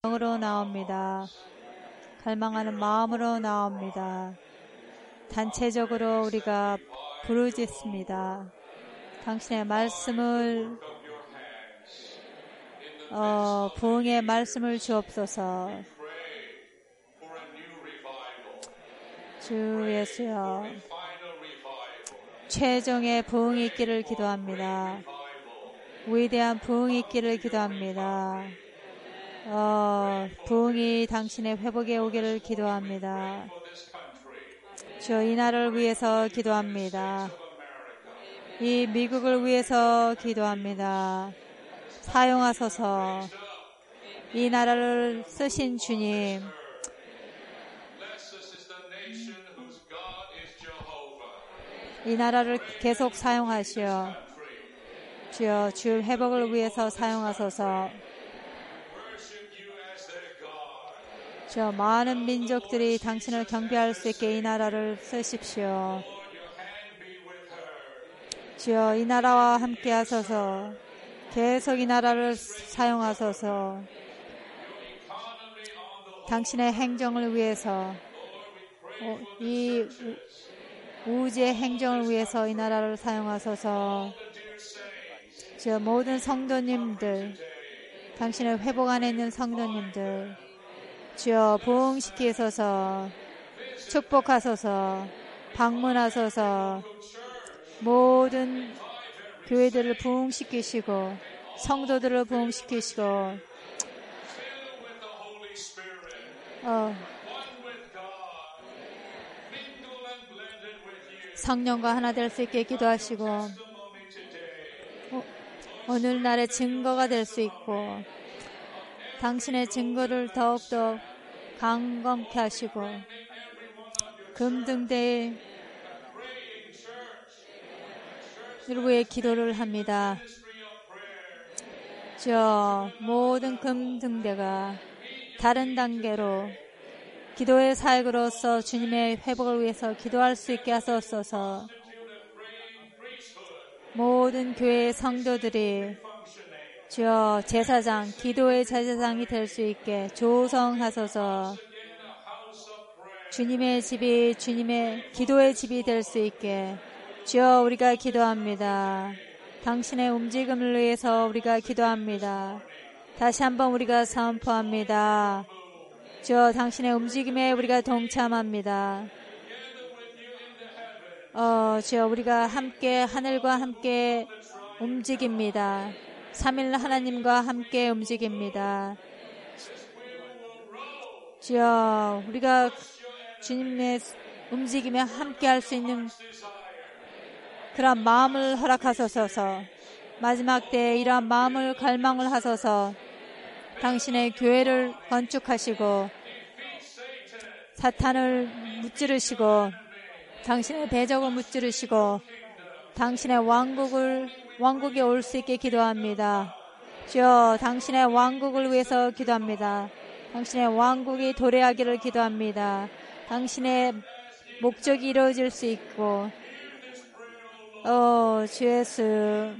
영으로 나옵니다. 갈망하는 마음으로 나옵니다. 단체적으로 우리가 부르짖습니다. 당신의 말씀을 부흥의 말씀을 주옵소서. 주 예수여, 최종의 부흥이 있기를 기도합니다. 위대한 부흥이 있기를 기도합니다. 부흥이 당신의 회복에 오기를 기도합니다. 주, 이 나라를 위해서 기도합니다. 이 미국을 위해서 기도합니다. 사용하소서. 이 나라를 쓰신 주님, 이 나라를 계속 사용하시어 주여, 주 회복을 위해서 사용하소서. 주여, 많은 민족들이 당신을 경배할 수 있게 이 나라를 쓰십시오. 주여, 이 나라와 함께 하소서. 계속 이 나라를 사용하소서. 당신의 행정을 위해서, 이 우주의 행정을 위해서 이 나라를 사용하소서. 주여, 모든 성도님들, 당신의 회복 안에 있는 성도님들, 주여 부흥시키소서. 축복하소서. 방문하소서. 모든 교회들을 부흥시키시고 성도들을 부흥시키시고 성령과 하나 될 수 있게 기도하시고 오늘날의 증거가 될 수 있고 당신의 증거를 더욱더 강건케 하시고 금등대를 위해 기도를 합니다. 주여, 모든 금등대가 다른 단계로 기도의 사역으로서 주님의 회복을 위해서 기도할 수 있게 하소서. 모든 교회의 성도들이 주여, 제사장, 기도의 제사장이 될 수 있게 조성하소서. 주님의 집이 주님의 기도의 집이 될 수 있게 주여, 우리가 기도합니다. 당신의 움직임을 위해서 우리가 기도합니다. 다시 한번 우리가 선포합니다. 주여, 당신의 움직임에 우리가 동참합니다. 주여, 우리가 함께 하늘과 함께 움직입니다. 삼일 하나님과 함께 움직입니다. 주여, 우리가 주님의 움직임에 함께 할 수 있는 그런 마음을 허락하소서. 마지막 때에 이러한 마음을 갈망을 하소서. 당신의 교회를 건축하시고 사탄을 무찌르시고 당신의 대적을 무찌르시고 당신의 왕국에 올 수 있게 기도합니다. 주여, 당신의 왕국을 위해서 기도합니다. 당신의 왕국이 도래하기를 기도합니다. 당신의 목적이 이루어질 수 있고 주 예수,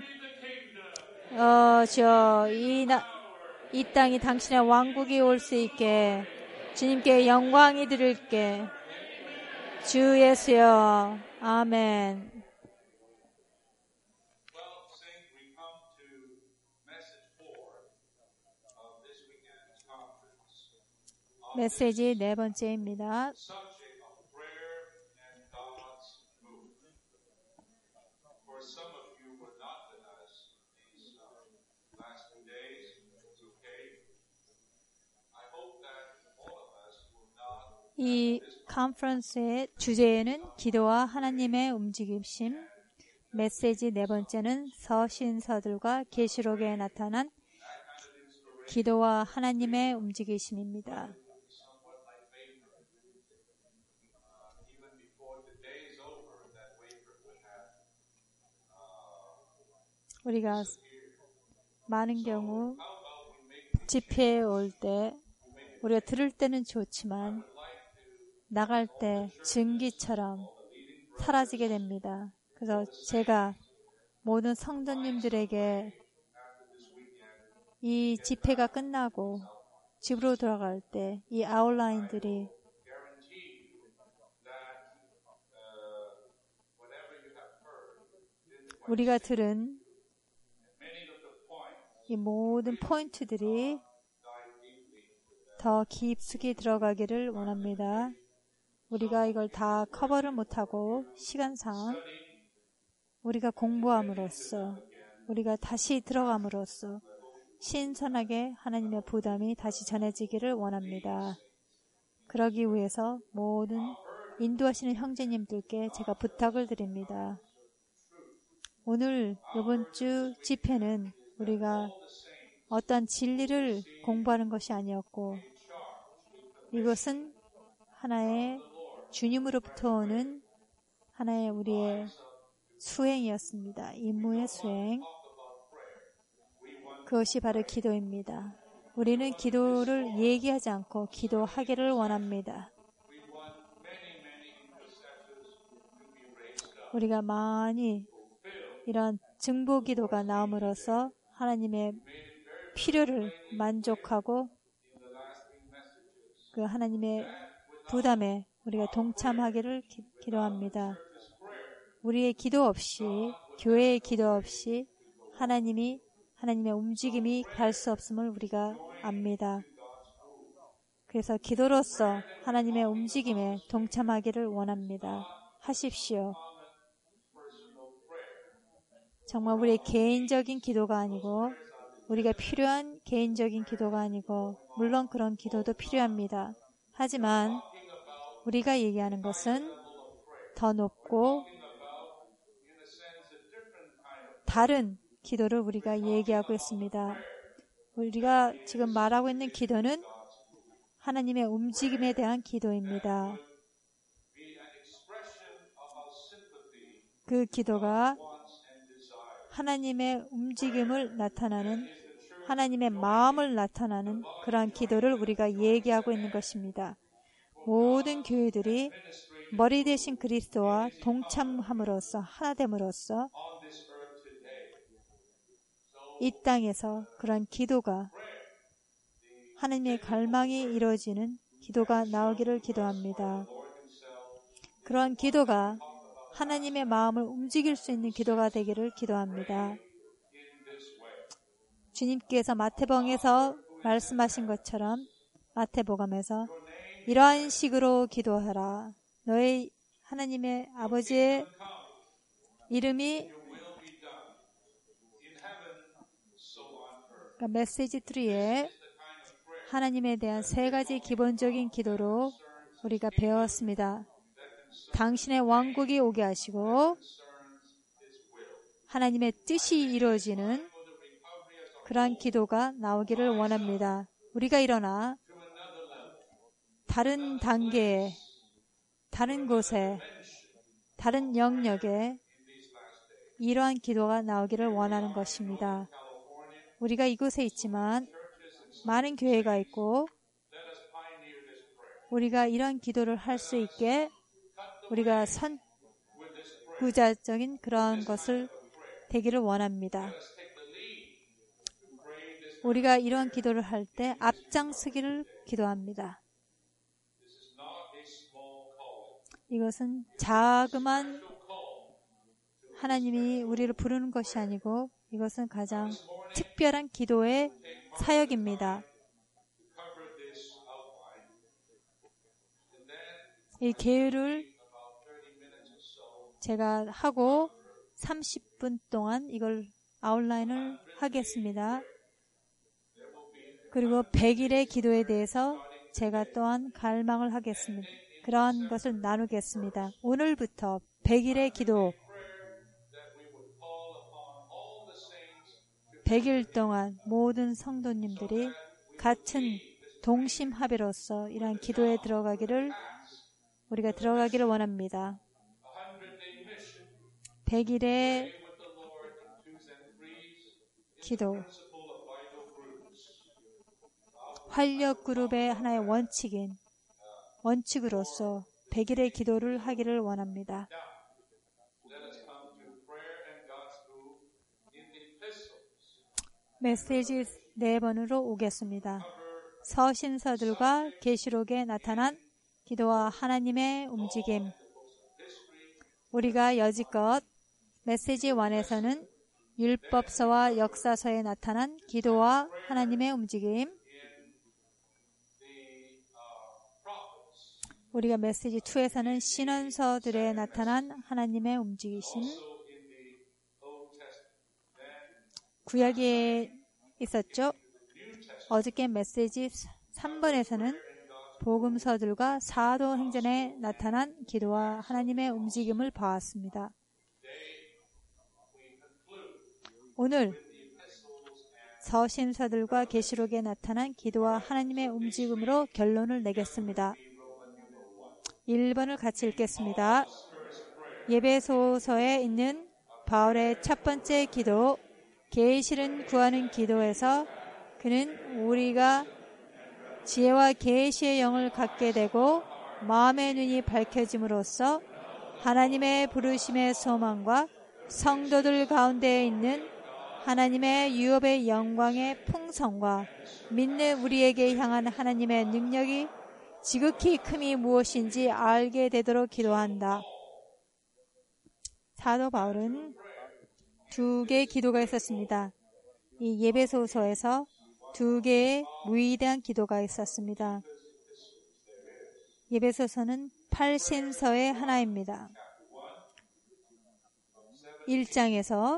주여, 이 땅이 당신의 왕국이 올 수 있게 주님께 영광이 드릴게 주 예수여. 아멘. 메시지 네 번째입니다. 이 컨퍼런스의 주제는 기도와 하나님의 움직이심, 메시지 네 번째는 서신서들과 계시록에 나타난 기도와 하나님의 움직이심입니다. 우리가 많은 경우 집회에 올 때 우리가 들을 때는 좋지만 나갈 때 증기처럼 사라지게 됩니다. 그래서 제가 모든 성도님들에게 이 집회가 끝나고 집으로 돌아갈 때 이 아웃라인들이 우리가 들은 이 모든 포인트들이 더 깊숙이 들어가기를 원합니다. 우리가 이걸 다 커버를 못하고 시간상 우리가 공부함으로써 우리가 다시 들어감으로써 신선하게 하나님의 부담이 다시 전해지기를 원합니다. 그러기 위해서 모든 인도하시는 형제님들께 제가 부탁을 드립니다. 오늘 이번 주 집회는 우리가 어떠한 진리를 공부하는 것이 아니었고 이것은 하나의 주님으로부터 오는 하나의 우리의 수행이었습니다. 임무의 수행. 그것이 바로 기도입니다. 우리는 기도를 얘기하지 않고 기도하기를 원합니다. 우리가 많이 이런 증보 기도가 나옴으로써 하나님의 필요를 만족하고 그 하나님의 부담에 우리가 동참하기를 기도합니다. 우리의 기도 없이 교회의 기도 없이 하나님의 움직임이 갈 수 없음을 우리가 압니다. 그래서 기도로서 하나님의 움직임에 동참하기를 원합니다. 하십시오. 정말 우리의 개인적인 기도가 아니고 우리가 필요한 개인적인 기도가 아니고 물론 그런 기도도 필요합니다. 하지만 우리가 얘기하는 것은 더 높고 다른 기도를 우리가 얘기하고 있습니다. 우리가 지금 말하고 있는 기도는 하나님의 움직임에 대한 기도입니다. 그 기도가 하나님의 움직임을 나타나는 하나님의 마음을 나타나는 그러한 기도를 우리가 얘기하고 있는 것입니다. 모든 교회들이 머리 대신 그리스도와 동참함으로써 하나됨으로써 이 땅에서 그런 기도가 하나님의 갈망이 이루어지는 기도가 나오기를 기도합니다. 그러한 기도가 하나님의 마음을 움직일 수 있는 기도가 되기를 기도합니다. 주님께서 마태복음에서 말씀하신 것처럼 마태복음에서 이러한 식으로 기도하라. 너의 하나님의 아버지의 이름이 그러니까 메시지 3에 하나님에 대한 세 가지 기본적인 기도로 우리가 배웠습니다. 당신의 왕국이 오게 하시고 하나님의 뜻이 이루어지는 그러한 기도가 나오기를 원합니다. 우리가 일어나 다른 단계에, 다른 곳에, 다른 영역에 이러한 기도가 나오기를 원하는 것입니다. 우리가 이곳에 있지만 많은 교회가 있고 우리가 이러한 기도를 할 수 있게 우리가 선구자적인 그러한 것을 되기를 원합니다. 우리가 이러한 기도를 할 때 앞장서기를 기도합니다. 이것은 자그만 하나님이 우리를 부르는 것이 아니고 이것은 가장 특별한 기도의 사역입니다. 이 계율을 제가 하고 30분 동안 이걸 아웃라인을 하겠습니다. 그리고 100일의 기도에 대해서 제가 또한 갈망을 하겠습니다. 그러한 것을 나누겠습니다. 오늘부터 100일의 기도 100일 동안 모든 성도님들이 같은 동심합의로서 이러한 기도에 우리가 들어가기를 원합니다. 100일의 기도 활력그룹의 하나의 원칙으로서 100일의 기도를 하기를 원합니다. 메시지 4번으로 오겠습니다. 서신서들과 계시록에 나타난 기도와 하나님의 움직임. 우리가 여지껏 메시지 1에서는 율법서와 역사서에 나타난 기도와 하나님의 움직임, 우리가 메시지 2에서는 신언서들에 나타난 하나님의 움직이심, 구약에 있었죠. 어저께 메시지 3번에서는 복음서들과 사도행전에 나타난 기도와 하나님의 움직임을 보았습니다. 오늘 서신서들과 계시록에 나타난 기도와 하나님의 움직임으로 결론을 내겠습니다. 1번을 같이 읽겠습니다. 예배소서에 있는 바울의 첫 번째 기도, 계시를 구하는 기도에서 그는 우리가 지혜와 계시의 영을 갖게 되고 마음의 눈이 밝혀짐으로써 하나님의 부르심의 소망과 성도들 가운데 있는 하나님의 유업의 영광의 풍성과 믿는 우리에게 향한 하나님의 능력이 지극히 큼이 무엇인지 알게 되도록 기도한다. 사도 바울은 2개의 기도가 있었습니다. 이 예배소서에서 2개의 위대한 기도가 있었습니다. 예배소서는 8신서의 하나입니다. 1장에서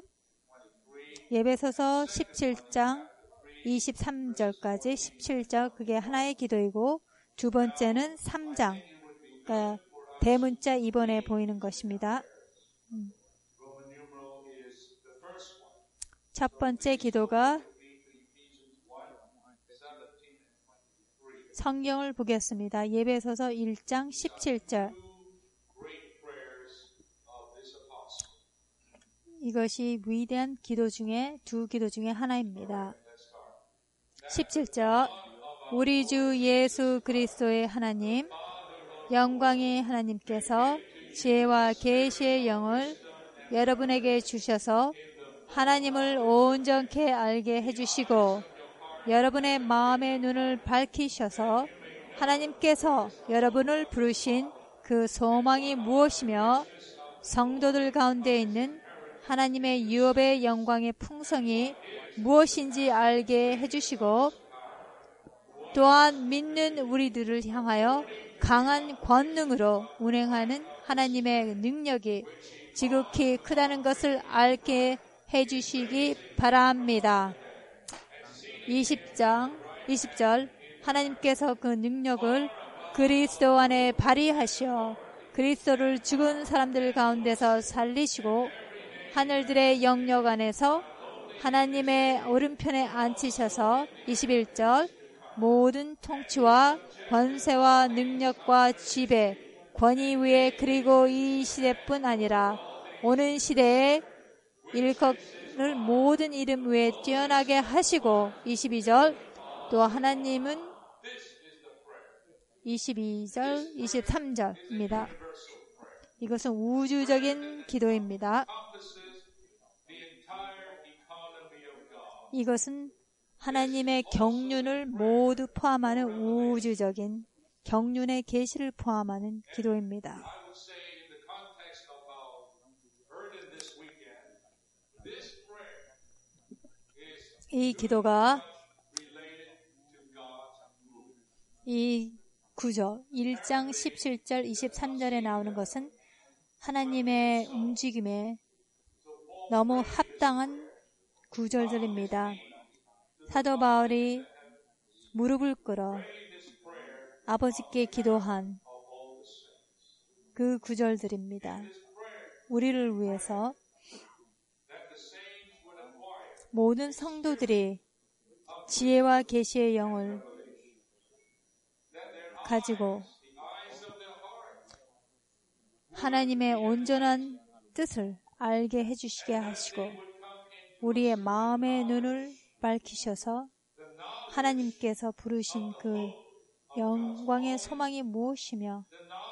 예배소서 17장 23절까지 17절 그게 하나의 기도이고 두 번째는 3장 그러니까 대문자 2번에 보이는 것입니다. 첫 번째 기도가 성경을 보겠습니다. 예배소서 1장 17절 이것이 위대한 기도 중에 2기도 중에 하나입니다. 17절 우리 주 예수 그리스도의 하나님 영광의 하나님께서 지혜와 계시의 영을 여러분에게 주셔서 하나님을 온전케 알게 해주시고 여러분의 마음의 눈을 밝히셔서 하나님께서 여러분을 부르신 그 소망이 무엇이며 성도들 가운데 있는 하나님의 유업의 영광의 풍성이 무엇인지 알게 해주시고 또한 믿는 우리들을 향하여 강한 권능으로 운행하는 하나님의 능력이 지극히 크다는 것을 알게 해주시기 바랍니다. 20절 하나님께서 그 능력을 그리스도 안에 발휘하시어 그리스도를 죽은 사람들 가운데서 살리시고 하늘들의 영역 안에서 하나님의 오른편에 앉히셔서 21절 모든 통치와 권세와 능력과 지배, 권위 위에 그리고 이 시대뿐 아니라 오는 시대에 일컫을 모든 이름 위에 뛰어나게 하시고 22절 또 하나님은 22절, 23절입니다. 이것은 우주적인 기도입니다. 이것은 하나님의 경륜을 모두 포함하는 우주적인 경륜의 계시를 포함하는 기도입니다. 이 기도가 이 구절 1장 17절 23절에 나오는 것은 하나님의 움직임에 너무 합당한 구절들입니다. 사도 바울이 무릎을 꿇어 아버지께 기도한 그 구절들입니다. 우리를 위해서 모든 성도들이 지혜와 계시의 영을 가지고 하나님의 온전한 뜻을 알게 해주시게 하시고 우리의 마음의 눈을 밝히셔서 하나님께서 부르신 그 영광의 소망이 무엇이며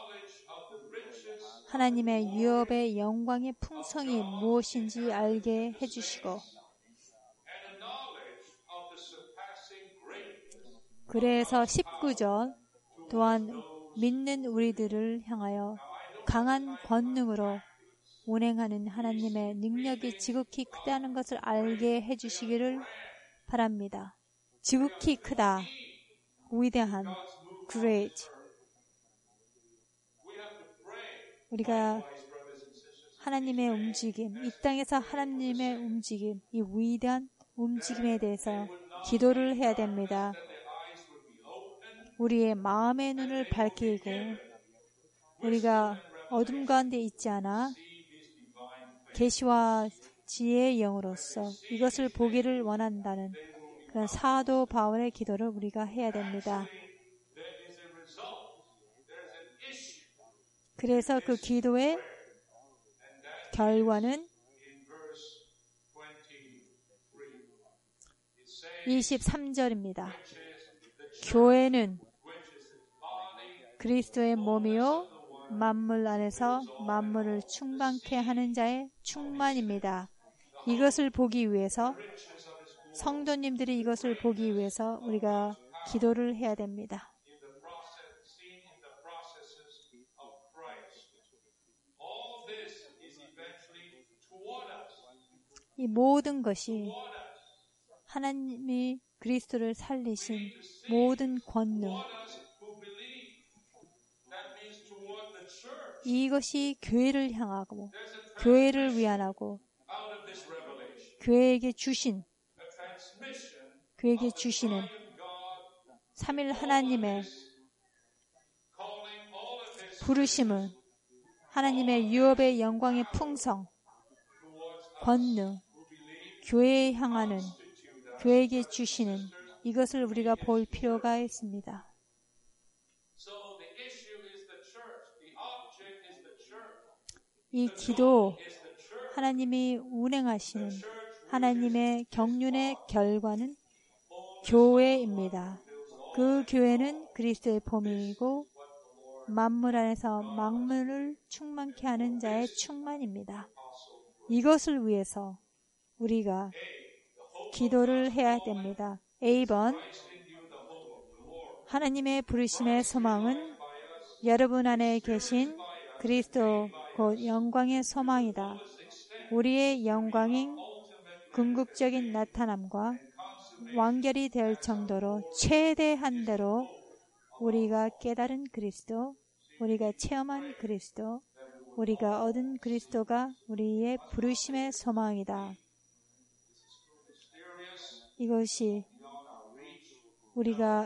하나님의 유업의 영광의 풍성이 무엇인지 알게 해주시고 그래서 19절 또한 믿는 우리들을 향하여 강한 권능으로 운행하는 하나님의 능력이 지극히 크다는 것을 알게 해주시기를 바랍니다. 지극히 크다. 위대한. great. 우리가 하나님의 움직임, 이 땅에서 하나님의 움직임, 이 위대한 움직임에 대해서 기도를 해야 됩니다. 우리의 마음의 눈을 밝히고 우리가 어둠 가운데 있지 않아 계시와 지혜의 영으로서 이것을 보기를 원한다는 그런 사도 바울의 기도를 우리가 해야 됩니다. 그래서 그 기도의 결과는 23절입니다. 교회는 그리스도의 몸이요 만물 안에서 만물을 충만케 하는 자의 충만입니다. 이것을 보기 위해서 성도님들이 이것을 보기 위해서 우리가 기도를 해야 됩니다. 이 모든 것이 하나님이 그리스도를 살리신 모든 권능, 이것이 교회를 향하고 교회를 위안하고 교회에게 주시는 삼일 하나님의 부르심은 하나님의 유업의 영광의 풍성, 권능, 교회에 향하는 교회에게 주시는 이것을 우리가 볼 필요가 있습니다. 이 기도, 하나님이 운행하시는 하나님의 경륜의 결과는 교회입니다. 그 교회는 그리스도의 몸이고 만물 안에서 만물을 충만케 하는 자의 충만입니다. 이것을 위해서 우리가 기도를 해야 됩니다. A번, 하나님의 부르심의 소망은 여러분 안에 계신 그리스도 곧 영광의 소망이다. 우리의 영광인 궁극적인 나타남과 완결이 될 정도로 최대한 대로 우리가 깨달은 그리스도, 우리가 체험한 그리스도, 우리가 얻은 그리스도가 우리의 부르심의 소망이다. 이것이 우리가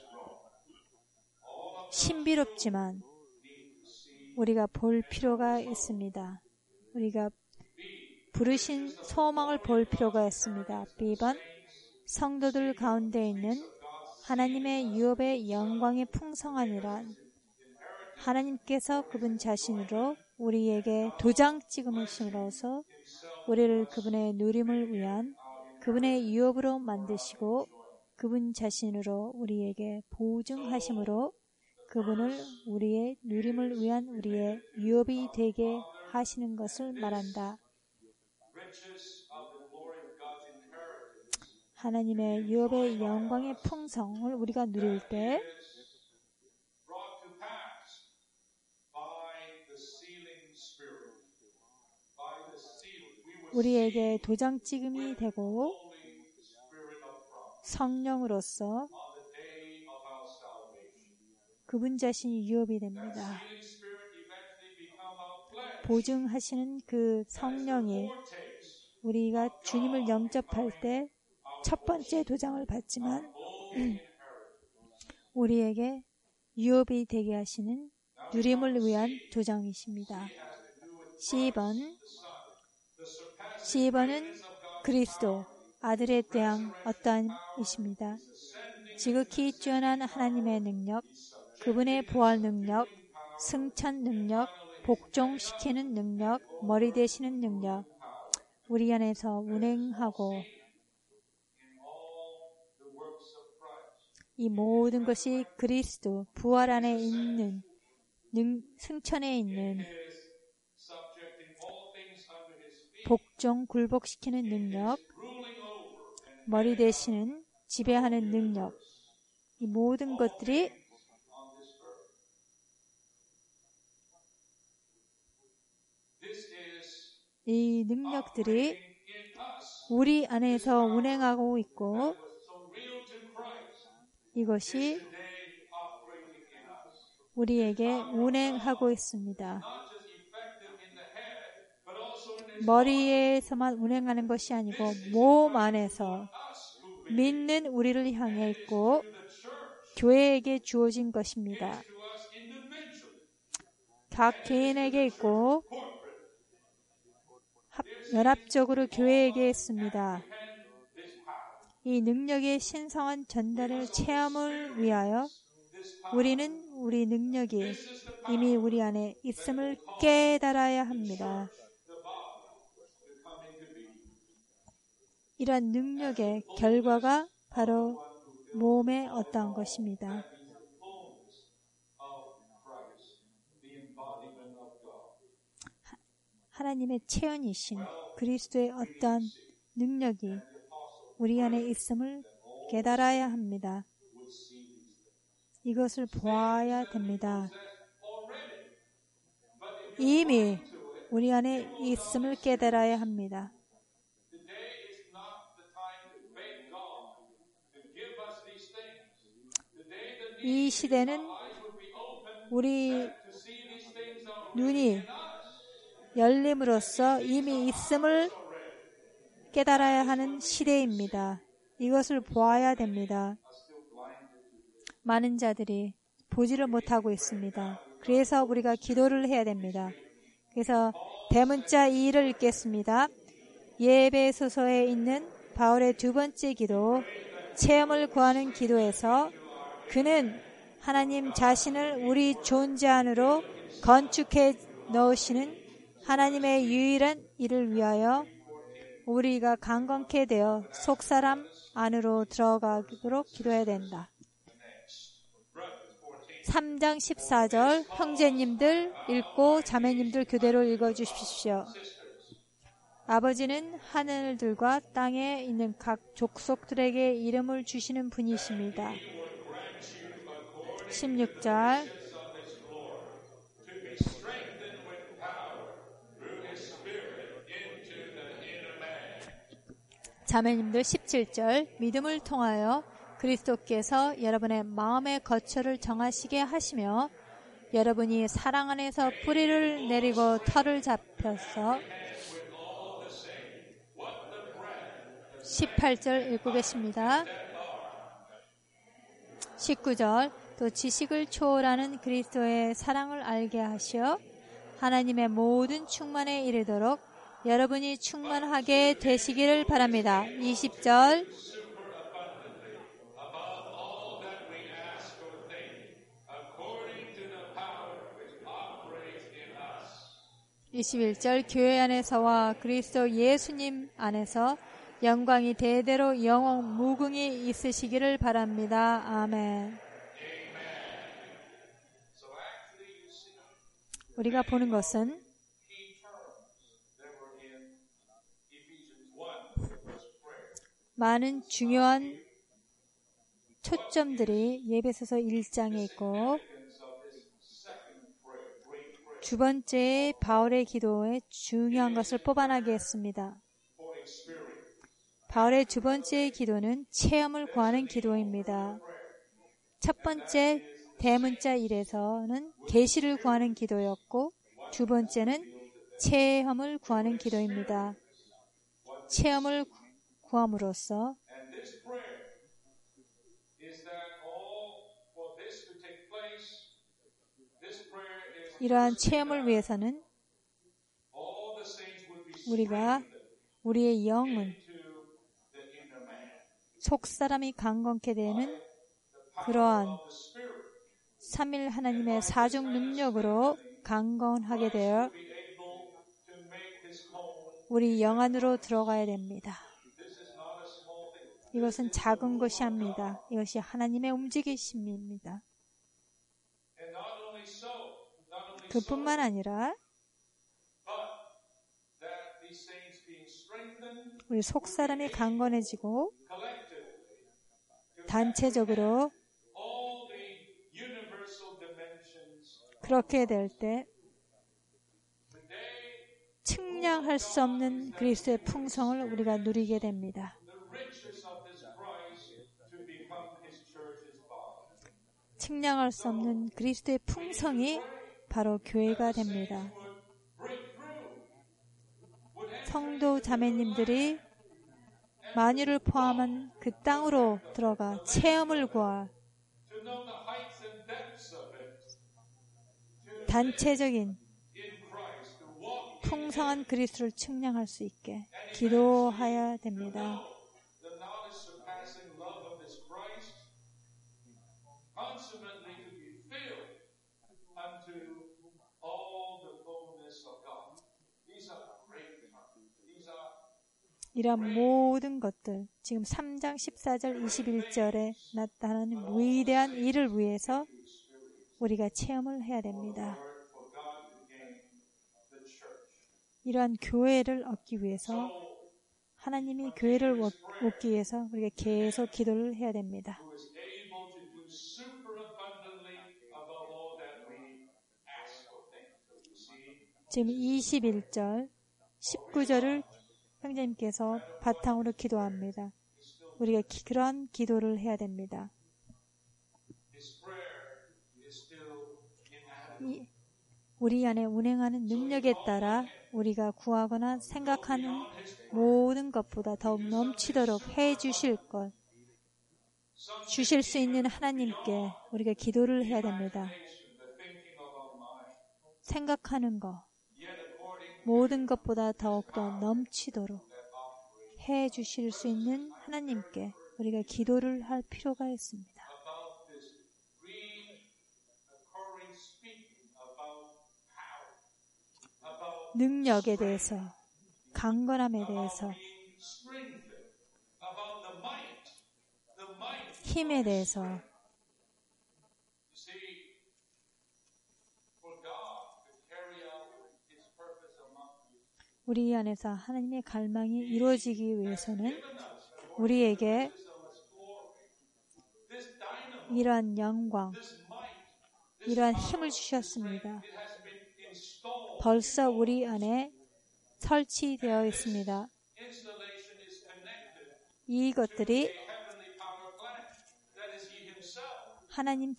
신비롭지만 우리가 볼 필요가 있습니다. 우리가 부르신 소망을 볼 필요가 있습니다. B번, 성도들 가운데 있는 하나님의 유업의 영광의 풍성하니라. 하나님께서 그분 자신으로 우리에게 도장 찍음으심으로써 우리를 그분의 누림을 위한 그분의 유업으로 만드시고 그분 자신으로 우리에게 보증하심으로 그분을 우리의 누림을 위한 우리의 유업이 되게 하시는 것을 말한다. 하나님의 유업의 영광의 풍성을 우리가 누릴 때 우리에게 도장 찍음이 되고 성령으로서 그분 자신이 유업이 됩니다. 보증하시는 그 성령이 우리가 주님을 영접할 때 첫 번째 도장을 받지만 우리에게 유업이 되게 하시는 누림을 위한 도장이십니다. C번은 그리스도, 아들에 대한 어떠함이십니다. 지극히 뛰어난 하나님의 능력, 그분의 부활 능력, 승천 능력, 복종시키는 능력, 머리 되시는 능력, 우리 안에서 운행하고 이 모든 것이 그리스도, 부활 안에 있는 승천에 있는 복종, 굴복시키는 능력, 머리 되시는 지배하는 능력, 이 모든 것들이 이 능력들이 우리 안에서 운행하고 있고 이것이 우리에게 운행하고 있습니다. 머리에서만 운행하는 것이 아니고 몸 안에서 믿는 우리를 향해 있고 교회에게 주어진 것입니다. 각 개인에게 있고 연합적으로 교회에게 있습니다. 이 능력의 신성한 전달을 체험을 위하여 우리는 우리 능력이 이미 우리 안에 있음을 깨달아야 합니다. 이러한 능력의 결과가 바로 몸에 어떠한 것입니다. 하나님의 체현이신 그리스도의 어떠한 능력이 우리 안에 있음을 깨달아야 합니다. 이것을 보아야 됩니다. 이미 우리 안에 있음을 깨달아야 합니다. 이 시대는 우리 눈이 열림으로써 이미 있음을 깨달아야 하는 시대입니다. 이것을 보아야 됩니다. 많은 자들이 보지를 못하고 있습니다. 그래서 우리가 기도를 해야 됩니다. 그래서 대문자 2를 읽겠습니다. 예배소서에 있는 바울의 두 번째 기도, 체험을 구하는 기도에서 그는 하나님 자신을 우리 존재 안으로 건축해 넣으시는 하나님의 유일한 일을 위하여 우리가 강건케 되어 속사람 안으로 들어가도록 기도해야 된다. 3장 14절 형제님들 읽고 자매님들 교대로 읽어주십시오. 아버지는 하늘들과 땅에 있는 각 족속들에게 이름을 주시는 분이십니다. 16절 자매님들 17절 믿음을 통하여 그리스도께서 여러분의 마음의 거처를 정하시게 하시며 여러분이 사랑 안에서 뿌리를 내리고 털을 잡혀서 18절 읽고 계십니다. 19절 또 지식을 초월하는 그리스도의 사랑을 알게 하시어 하나님의 모든 충만에 이르도록 여러분이 충만하게 되시기를 바랍니다. 20절 21절 교회 안에서와 그리스도 예수님 안에서 영광이 대대로 영원 무궁히 있으시기를 바랍니다. 아멘. 우리가 보는 것은 많은 중요한 초점들이 예배소서 1장에 있고 두 번째 바울의 기도에 중요한 것을 뽑아내겠습니다. 바울의 두 번째 기도는 체험을 구하는 기도입니다. 첫 번째 대문자 1에서는 계시를 구하는 기도였고 두 번째는 체험을 구하는 기도입니다. 체험을 구함으로써 이러한 체험을 위해서는 우리가 우리의 영은 속사람이 강건케 되는 그러한 삼일 하나님의 사중 능력으로 강건하게 되어 우리 영 안으로 들어가야 됩니다. 이것은 작은 것이 아닙니다. 이것이 하나님의 움직이심입니다. 그뿐만 아니라 우리 속사람이 강건해지고 단체적으로 그렇게 될 때 측량할 수 없는 그리스도의 풍성을 우리가 누리게 됩니다. 측량할 수 없는 그리스도의 풍성이 바로 교회가 됩니다. 성도 자매님들이 만유를 포함한 그 땅으로 들어가 체험을 구할 단체적인 풍성한 그리스도를 측량할 수 있게 기도해야 됩니다. 이런 모든 것들, 지금 3장 14절 21절에 나타나는 위대한 일을 위해서 우리가 체험을 해야 됩니다. 이러한 교회를 얻기 위해서, 하나님이 교회를 얻기 위해서 우리가 계속 기도를 해야 됩니다. 지금 21절, 19절을 형제님께서 바탕으로 기도합니다. 우리가 그런 기도를 해야 됩니다. 우리 안에 운행하는 능력에 따라 우리가 구하거나 생각하는 모든 것보다 더욱 넘치도록 해 주실 것, 주실 수 있는 하나님께 우리가 기도를 해야 됩니다. 생각하는 것, 모든 것보다 더욱더 넘치도록 해 주실 수 있는 하나님께 우리가 기도를 할 필요가 있습니다. 능력에 대해서, 강건함에 대해서, 힘에 대해서, 우리 안에서 하나님의 갈망이 이루어지기 위해서는 우리에게 이러한 영광, 이러한 힘을 주셨습니다. 벌써 우리 안에 설치되어 있습니다. 이것들이 하나님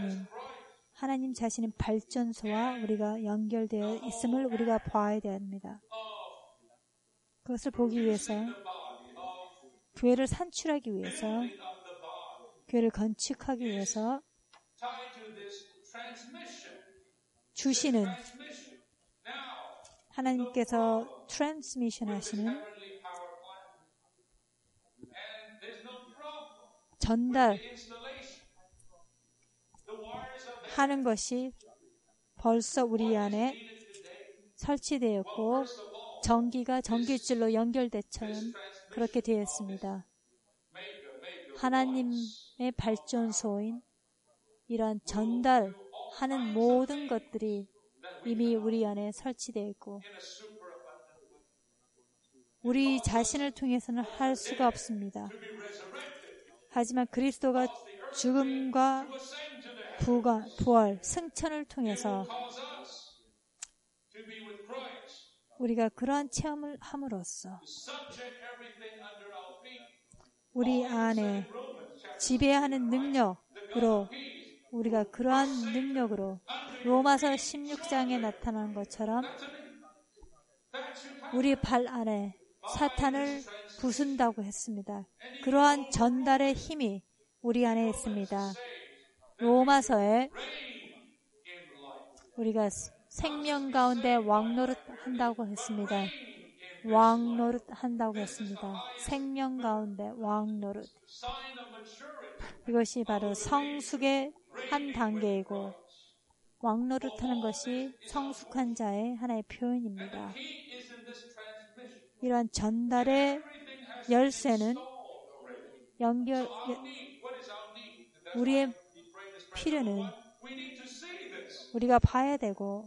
자신인 발전소와 우리가 연결되어 있음을 우리가 봐야 됩니다. 그것을 보기 위해서, 교회를 산출하기 위해서, 교회를 건축하기 위해서 주시는, 하나님께서 트랜스미션 하시는, 전달하는 것이 벌써 우리 안에 설치되었고, 전기가 전기줄로 연결대처럼 그렇게 되어 있습니다. 하나님의 발전소인 이러한 전달하는 모든 것들이 이미 우리 안에 설치되어 있고, 우리 자신을 통해서는 할 수가 없습니다. 하지만 그리스도가 죽음과 부활, 승천을 통해서 우리가 그러한 체험을 함으로써 우리 안에 지배하는 능력으로, 우리가 그러한 능력으로 로마서 16장에 나타난 것처럼 우리 발 안에 사탄을 부순다고 했습니다. 그러한 전달의 힘이 우리 안에 있습니다. 로마서에 우리가 생명 가운데 왕노릇 한다고 했습니다. 왕노릇 한다고 했습니다. 생명 가운데 왕노릇. 이것이 바로 성숙의 한 단계이고, 왕노릇 하는 것이 성숙한 자의 하나의 표현입니다. 이러한 전달의 열쇠는 우리의 필요는 우리가 봐야 되고,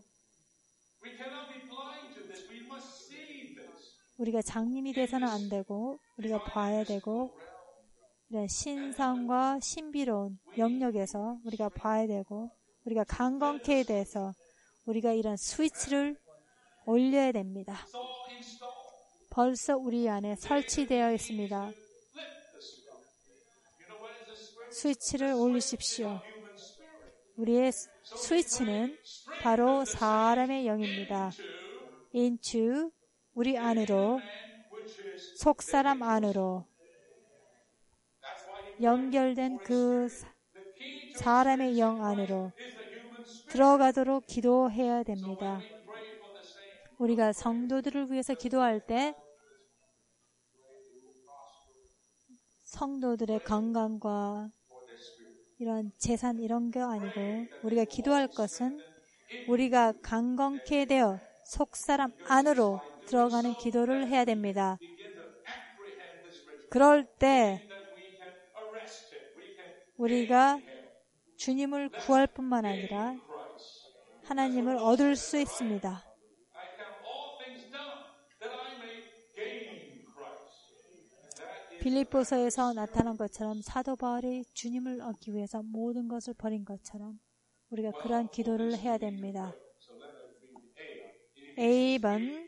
우리가 장님이 돼서는 안 되고, 우리가 봐야 되고, 신성과 신비로운 영역에서 우리가 봐야 되고, 우리가 강건케에 대해서 우리가 이런 스위치를 올려야 됩니다. 벌써 우리 안에 설치되어 있습니다. 스위치를 올리십시오. 우리의 스위치는 바로 사람의 영입니다. into 우리 안으로, 속사람 안으로 연결된 그 사람의 영 안으로 들어가도록 기도해야 됩니다. 우리가 성도들을 위해서 기도할 때 성도들의 건강과 이런 재산 이런 게 아니고 우리가 기도할 것은 우리가 강건케 되어 속사람 안으로 들어가는 기도를 해야 됩니다. 그럴 때 우리가 주님을 구할 뿐만 아니라 하나님을 얻을 수 있습니다. 빌립보서에서 나타난 것처럼 사도 바울이 주님을 얻기 위해서 모든 것을 버린 것처럼 우리가 그러한 기도를 해야 됩니다. A번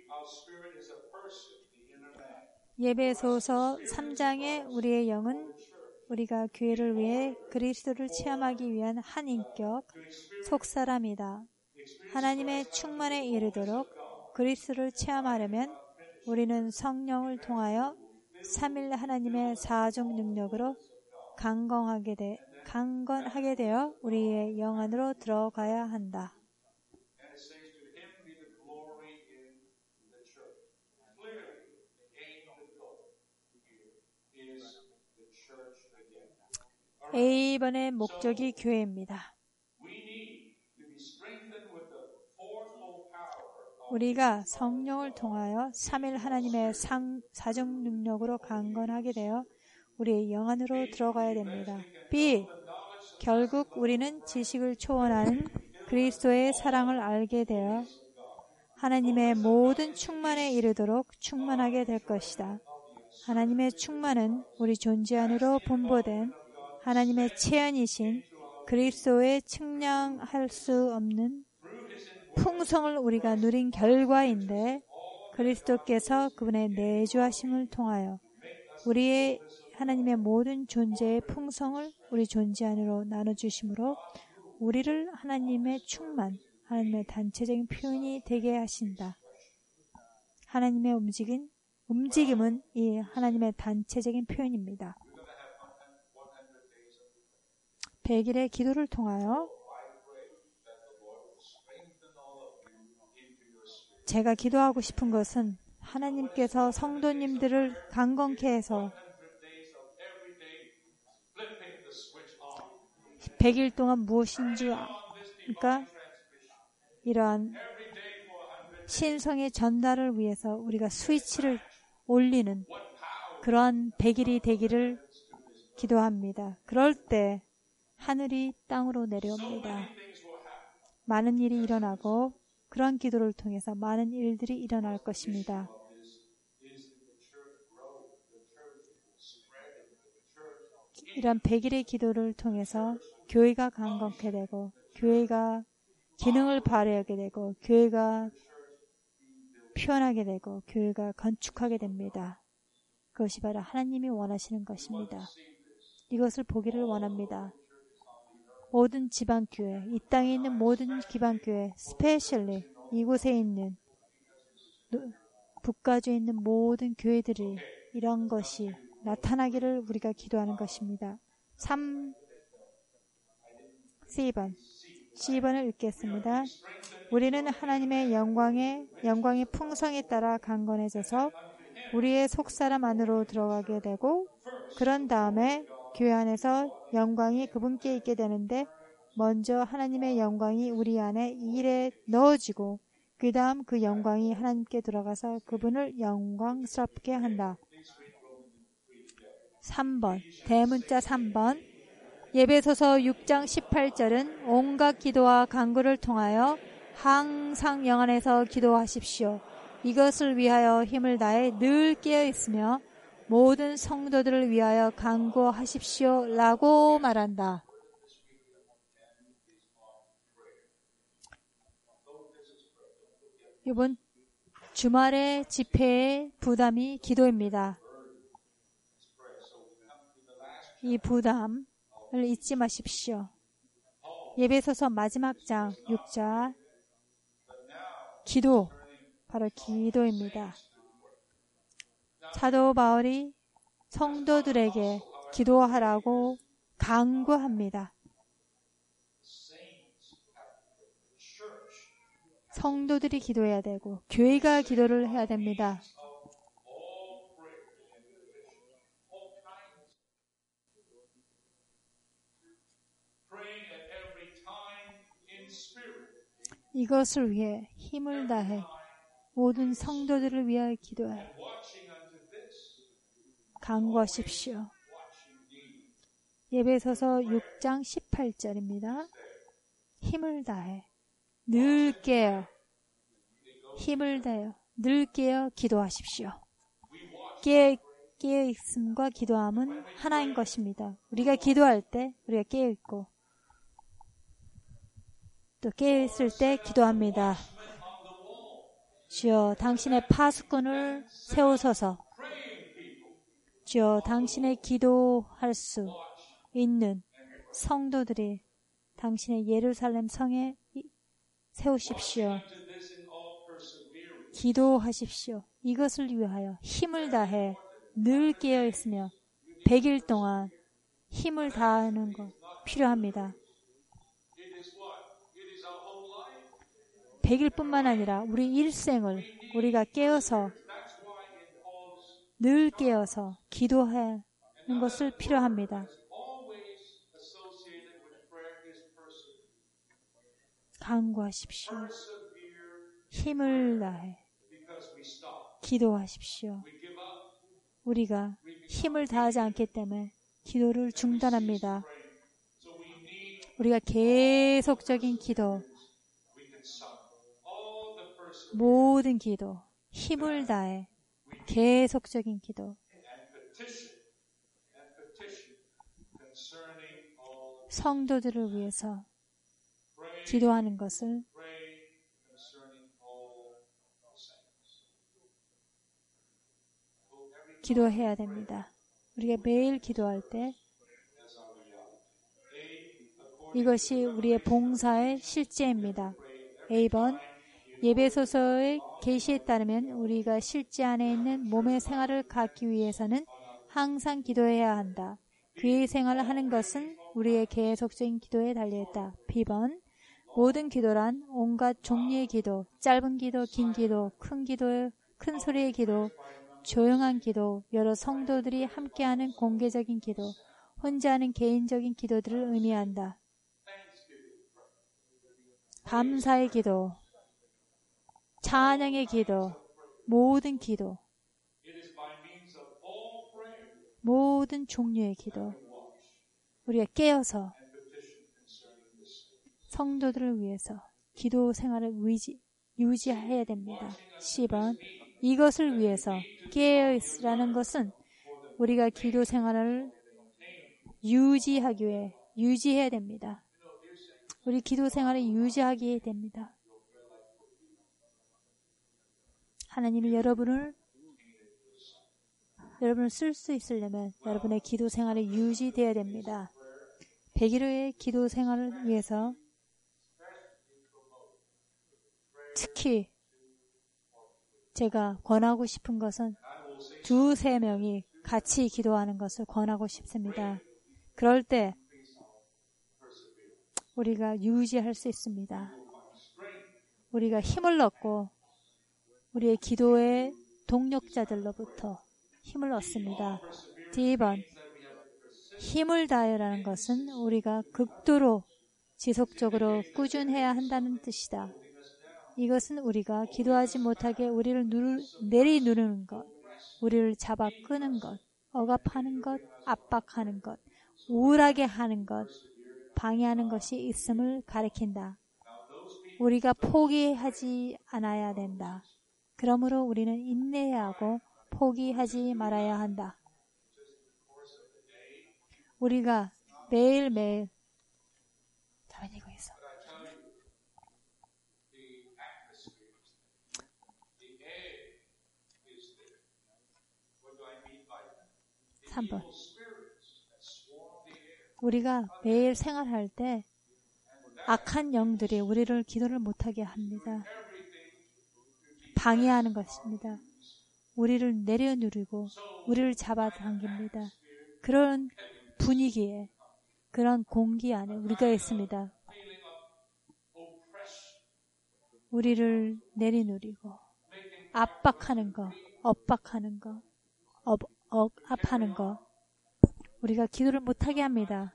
예배소서 3장의 우리의 영은 우리가 교회를 위해 그리스도를 체험하기 위한 한 인격, 속사람이다. 하나님의 충만에 이르도록 그리스도를 체험하려면 우리는 성령을 통하여 삼일 하나님의 사종 능력으로 강건하게 되어 우리의 영 안으로 들어가야 한다. A번의 목적이 교회입니다. 우리가 성령을 통하여 삼일 하나님의 사종 능력으로 강건하게 되어 우리의 영 안으로 들어가야 됩니다. B. 결국 우리는 지식을 초월하는 그리스도의 사랑을 알게 되어 하나님의 모든 충만에 이르도록 충만하게 될 것이다. 하나님의 충만은 우리 존재 안으로 분보된 하나님의 체현이신 그리스도의 측량할 수 없는 풍성을 우리가 누린 결과인데 그리스도께서 그분의 내주하심을 통하여 우리의 하나님의 모든 존재의 풍성을 우리 존재 안으로 나눠주심으로 우리를 하나님의 충만, 하나님의 단체적인 표현이 되게 하신다. 하나님의 움직임은 이 하나님의 단체적인 표현입니다. 100일의 기도를 통하여 제가 기도하고 싶은 것은 하나님께서 성도님들을 강건케 해서 100일 동안 무엇인 줄 그러니까 이러한 신성의 전달을 위해서 우리가 스위치를 올리는 그러한 100일이 되기를 기도합니다. 그럴 때 하늘이 땅으로 내려옵니다. 많은 일이 일어나고 그런 기도를 통해서 많은 일들이 일어날 것입니다. 이런 100일의 기도를 통해서 교회가 강건케 되고 교회가 기능을 발휘하게 되고 교회가 표현하게 되고 교회가 건축하게 됩니다. 그것이 바로 하나님이 원하시는 것입니다. 이것을 보기를 원합니다. 모든 지방교회, 이 땅에 있는 모든 기방교회, 스페셜리 이곳에 있는 북가주에 있는 모든 교회들이 이런 것이 나타나기를 우리가 기도하는 것입니다. C번을 읽겠습니다. 우리는 하나님의 영광의 풍성에 따라 강건해져서 우리의 속사람 안으로 들어가게 되고 그런 다음에 교회 안에서 영광이 그분께 있게 되는데 먼저 하나님의 영광이 우리 안에 이 일에 넣어지고 그 다음 그 영광이 하나님께 들어가서 그분을 영광스럽게 한다. 3번, 대문자 3번. 예배소서 6장 18절은 온갖 기도와 간구를 통하여 항상 영 안에서 기도하십시오. 이것을 위하여 힘을 다해 늘 깨어 있으며 모든 성도들을 위하여 간구하십시오 라고 말한다. 이번 주말의 집회의 부담이 기도입니다. 이 부담을 잊지 마십시오. 예배소서 마지막 장 6절 기도, 바로 기도입니다. 사도 바울이 성도들에게 기도하라고 강구합니다. 성도들이 기도해야 되고 교회가 기도를 해야 됩니다. 이것을 위해 힘을 다해 모든 성도들을 위하여 기도해 간구하십시오. 예배소서 6장 18절입니다. 힘을 다해 늘 깨어 힘을 다해 늘 깨어 기도하십시오. 깨어 있음과 기도함은 하나인 것입니다. 우리가 기도할 때 우리가 깨어 있고 또 깨어 있을 때 기도합니다. 주여 당신의 파수꾼을 세우소서. 주여 당신의 기도할 수 있는 성도들이 당신의 예루살렘 성에 세우십시오. 기도하십시오. 이것을 위하여 힘을 다해 늘 깨어 있으며 100일 동안 힘을 다하는 것 필요합니다. 100일뿐만 아니라 우리 일생을 우리가 깨어서 늘 깨어서 기도하는 것을 필요합니다. 간구하십시오. 힘을 다해 기도하십시오. 우리가 힘을 다하지 않기 때문에 기도를 중단합니다. 우리가 계속적인 기도, 모든 기도, 힘을 다해 계속적인 기도, 성도들을 위해서 기도하는 것을 기도해야 됩니다. 우리가 매일 기도할 때 이것이 우리의 봉사의 실제입니다. A번 예배소서의 계시에 따르면 우리가 실제 안에 있는 몸의 생활을 갖기 위해서는 항상 기도해야 한다. 그의 생활을 하는 것은 우리의 계속적인 기도에 달려있다. B번 모든 기도란 온갖 종류의 기도, 짧은 기도, 긴 기도, 큰 소리의 기도, 조용한 기도, 여러 성도들이 함께하는 공개적인 기도, 혼자 하는 개인적인 기도들을 의미한다. 감사의 기도, 찬양의 기도, 모든 기도, 모든 종류의 기도, 우리가 깨어서 성도들을 위해서 기도 생활을 유지해야 됩니다. 10번 이것을 위해서 깨어있으라는 것은 우리가 기도 생활을 유지하기 위해 유지해야 됩니다. 우리 기도 생활을 유지하게 됩니다. 하나님이 여러분을 쓸 수 있으려면 여러분의 기도 생활이 유지되어야 됩니다. 100일의 기도 생활을 위해서 특히 제가 권하고 싶은 것은 2-3명이 같이 기도하는 것을 권하고 싶습니다. 그럴 때 우리가 유지할 수 있습니다. 우리가 힘을 얻고 우리의 기도의 동력자들로부터 힘을 얻습니다. D번 힘을 다하라는 것은 우리가 극도로 지속적으로 꾸준해야 한다는 뜻이다. 이것은 우리가 기도하지 못하게 우리를 내리누르는 것, 우리를 잡아 끄는 것, 억압하는 것, 압박하는 것, 우울하게 하는 것, 방해하는 것이 있음을 가리킨다. 우리가 포기하지 않아야 된다. 그러므로 우리는 인내해야 하고 포기하지 말아야 한다. 우리가 매일매일 3번. 우리가 매일 생활할 때 악한 영들이 우리를 기도를 못하게 합니다. 방해하는 것입니다. 우리를 내려누르고 우리를 잡아당깁니다. 그런 분위기에, 그런 공기 안에 우리가 있습니다. 우리를 내리누리고 압박하는 거, 엇박하는 거, 억압하는 거, 우리가 기도를 못하게 합니다.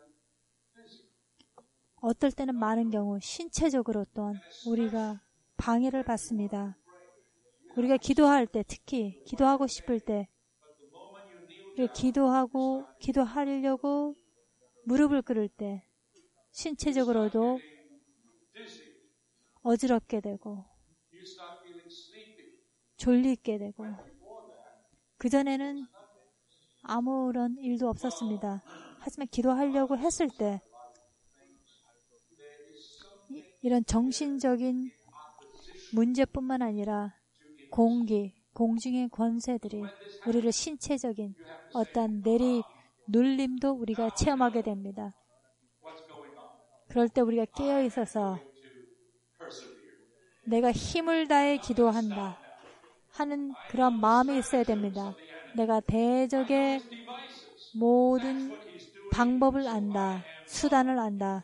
어떨 때는 많은 경우 신체적으로 또한 우리가 방해를 받습니다. 우리가 기도할 때, 특히 기도하고 싶을 때, 기도하려고 무릎을 꿇을 때 신체적으로도 어지럽게 되고 졸리게 되고, 그전에는 아무런 일도 없었습니다. 하지만 기도하려고 했을 때 이런 정신적인 문제뿐만 아니라 공중의 권세들이 우리를 신체적인 어떤 눌림도 우리가 체험하게 됩니다. 그럴 때 우리가 깨어 있어서 내가 힘을 다해 기도한다 하는 그런 마음이 있어야 됩니다. 내가 대적의 모든 방법을 안다, 수단을 안다.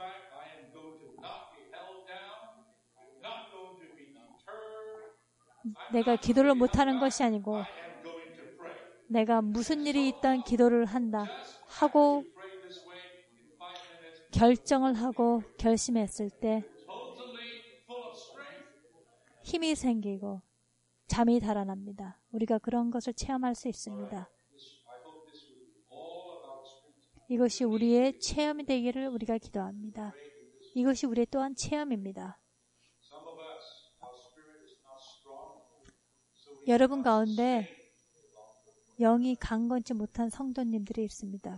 내가 기도를 못하는 것이 아니고 내가 무슨 일이 있던 기도를 한다 하고 결정을 하고 결심했을 때 힘이 생기고 잠이 달아납니다. 우리가 그런 것을 체험할 수 있습니다. 이것이 우리의 체험이 되기를 우리가 기도합니다. 이것이 우리의 또한 체험입니다. 여러분 가운데 영이 강건치 못한 성도님들이 있습니다.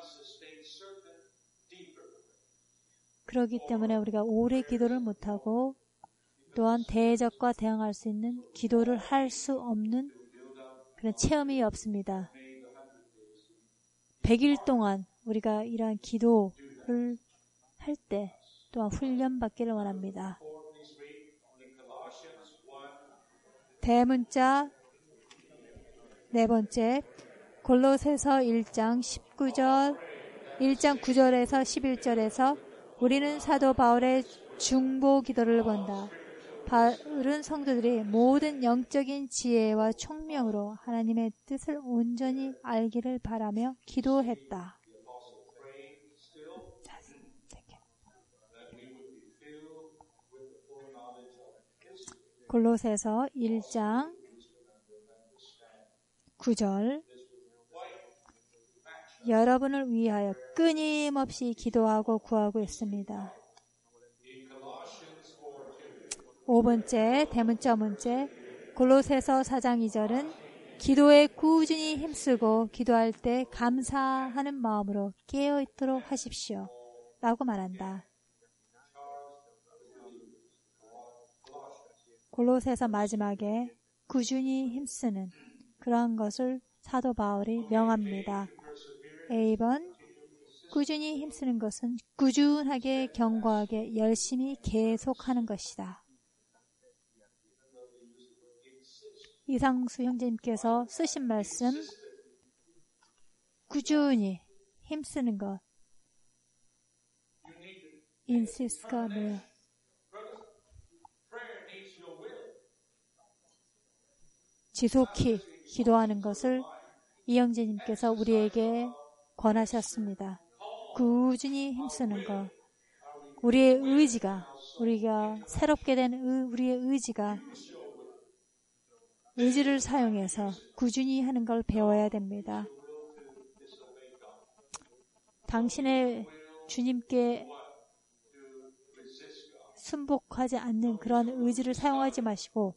그렇기 때문에 우리가 오래 기도를 못하고 또한 대적과 대응할 수 있는 기도를 할 수 없는 그런 체험이 없습니다. 100일 동안 우리가 이러한 기도를 할 때 또한 훈련받기를 원합니다. 대문자 네 번째, 골로새서 1장 9절에서 11절에서 우리는 사도 바울의 중보 기도를 본다. 바울은 성도들이 모든 영적인 지혜와 총명으로 하나님의 뜻을 온전히 알기를 바라며 기도했다. 골로새서 1장 9절, 여러분을 위하여 끊임없이 기도하고 구하고 있습니다. 5번째, 대문자 문제, 골로새서 4장 2절은 기도에 꾸준히 힘쓰고 기도할 때 감사하는 마음으로 깨어있도록 하십시오 라고 말한다. 골로새서 마지막에 꾸준히 힘쓰는 그러한 것을 사도 바울이 명합니다. A번, 꾸준히 힘쓰는 것은 꾸준하게 견고하게 열심히 계속하는 것이다. 이상수 형제님께서 쓰신 말씀, 꾸준히 힘쓰는 것, 인시스가 뭐야? 지속히 기도하는 것을 이 형제님께서 우리에게 권하셨습니다. 꾸준히 힘쓰는 것, 우리의 의지가, 우리가 새롭게 된 우리의 의지를 사용해서 꾸준히 하는 걸 배워야 됩니다. 당신의 주님께 순복하지 않는 그런 의지를 사용하지 마시고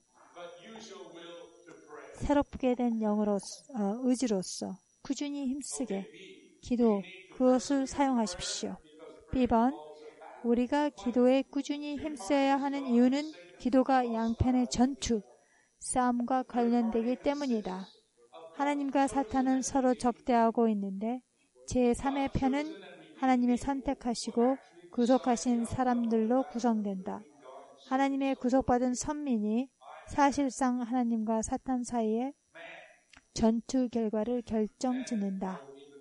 새롭게 된 의지로서 꾸준히 힘쓰게 기도, 그것을 사용하십시오. B번, 우리가 기도에 꾸준히 힘써야 하는 이유는 기도가 양편의 전투, 싸움과 관련되기 때문이다. 하나님과 사탄은 서로 적대하고 있는데 제3의 편은 하나님이 선택하시고 구속하신 사람들로 구성된다. 하나님의 구속받은 선민이 사실상 하나님과 사탄 사이의 전투 결과를 결정짓는다.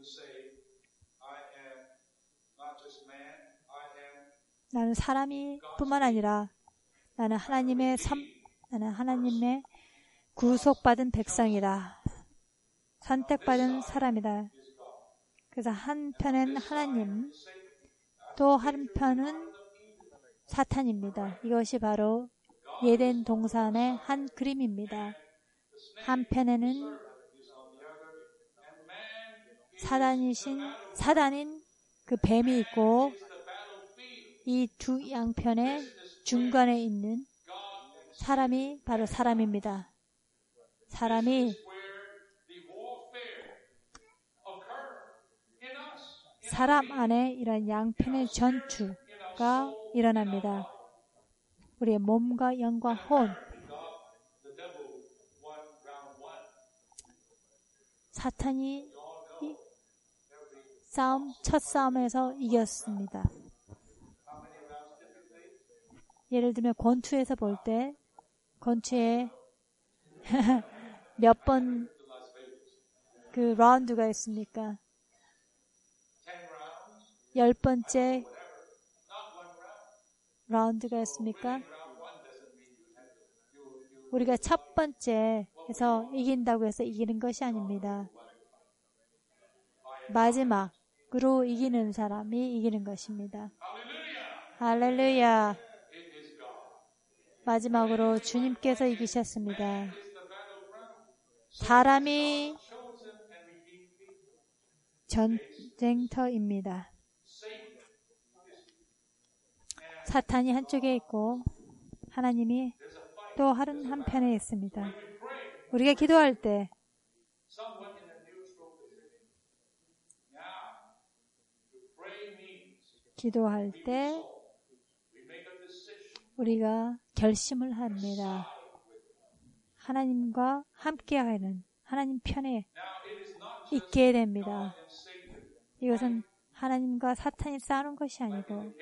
나는 사람이 뿐만 아니라 나는 하나님의 구속받은 백성이다. 선택받은 사람이다. 그래서 한편은 하나님, 또 한편은 사탄입니다. 이것이 바로 예덴 동산의 한 그림입니다. 한편에는 사단인 그 뱀이 있고 이 두 양편의 중간에 있는 사람이 바로 사람입니다. 사람이 사람 안에 이런 양편의 전투가 일어납니다. 우리의 몸과 영과 혼. 사탄이 첫 싸움에서 이겼습니다. 예를 들면 권투에서 볼 때 권투에 몇 번 그 라운드가 있습니까? 10번째 라운드가 있습니까? 우리가 첫 번째 해서 이긴다고 해서 이기는 것이 아닙니다. 마지막으로 이기는 사람이 이기는 것입니다. 할렐루야. 마지막으로 주님께서 이기셨습니다. 사람이 전쟁터입니다. 사탄이 한쪽에 있고 하나님이 또 다른 한편에 있습니다. 우리가 기도할 때 우리가 결심을 합니다. 하나님과 함께하는 하나님 편에 있게 됩니다. 이것은 하나님과 사탄이 싸우는 것이 아니고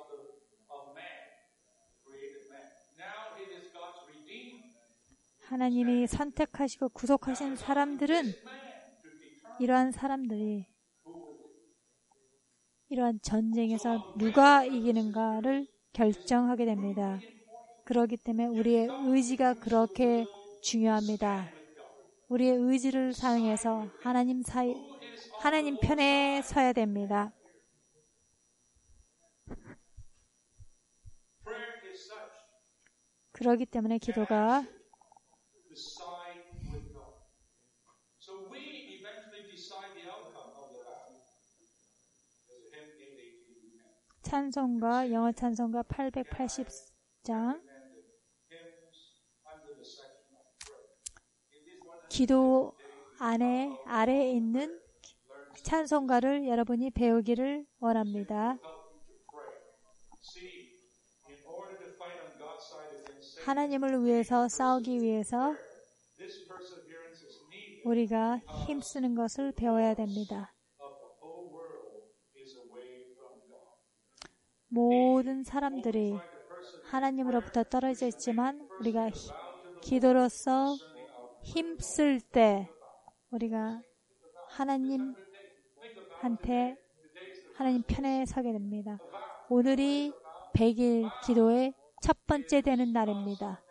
하나님이 선택하시고 구속하신 사람들은 이러한 사람들이 이러한 전쟁에서 누가 이기는가를 결정하게 됩니다. 그렇기 때문에 우리의 의지가 그렇게 중요합니다. 우리의 의지를 사용해서 하나님 편에 서야 됩니다. 그렇기 때문에 기도가 찬송가, 영어 찬송가 880장 기도 아래에 있는 찬송가를 여러분이 배우기를 원합니다. 하나님을 위해서 싸우기 위해서 우리가 힘쓰는 것을 배워야 됩니다. 모든 사람들이 하나님으로부터 떨어져 있지만 우리가 기도로서 힘쓸 때 우리가 하나님 편에 서게 됩니다. 오늘이 100일 기도의 첫 번째 되는 날입니다.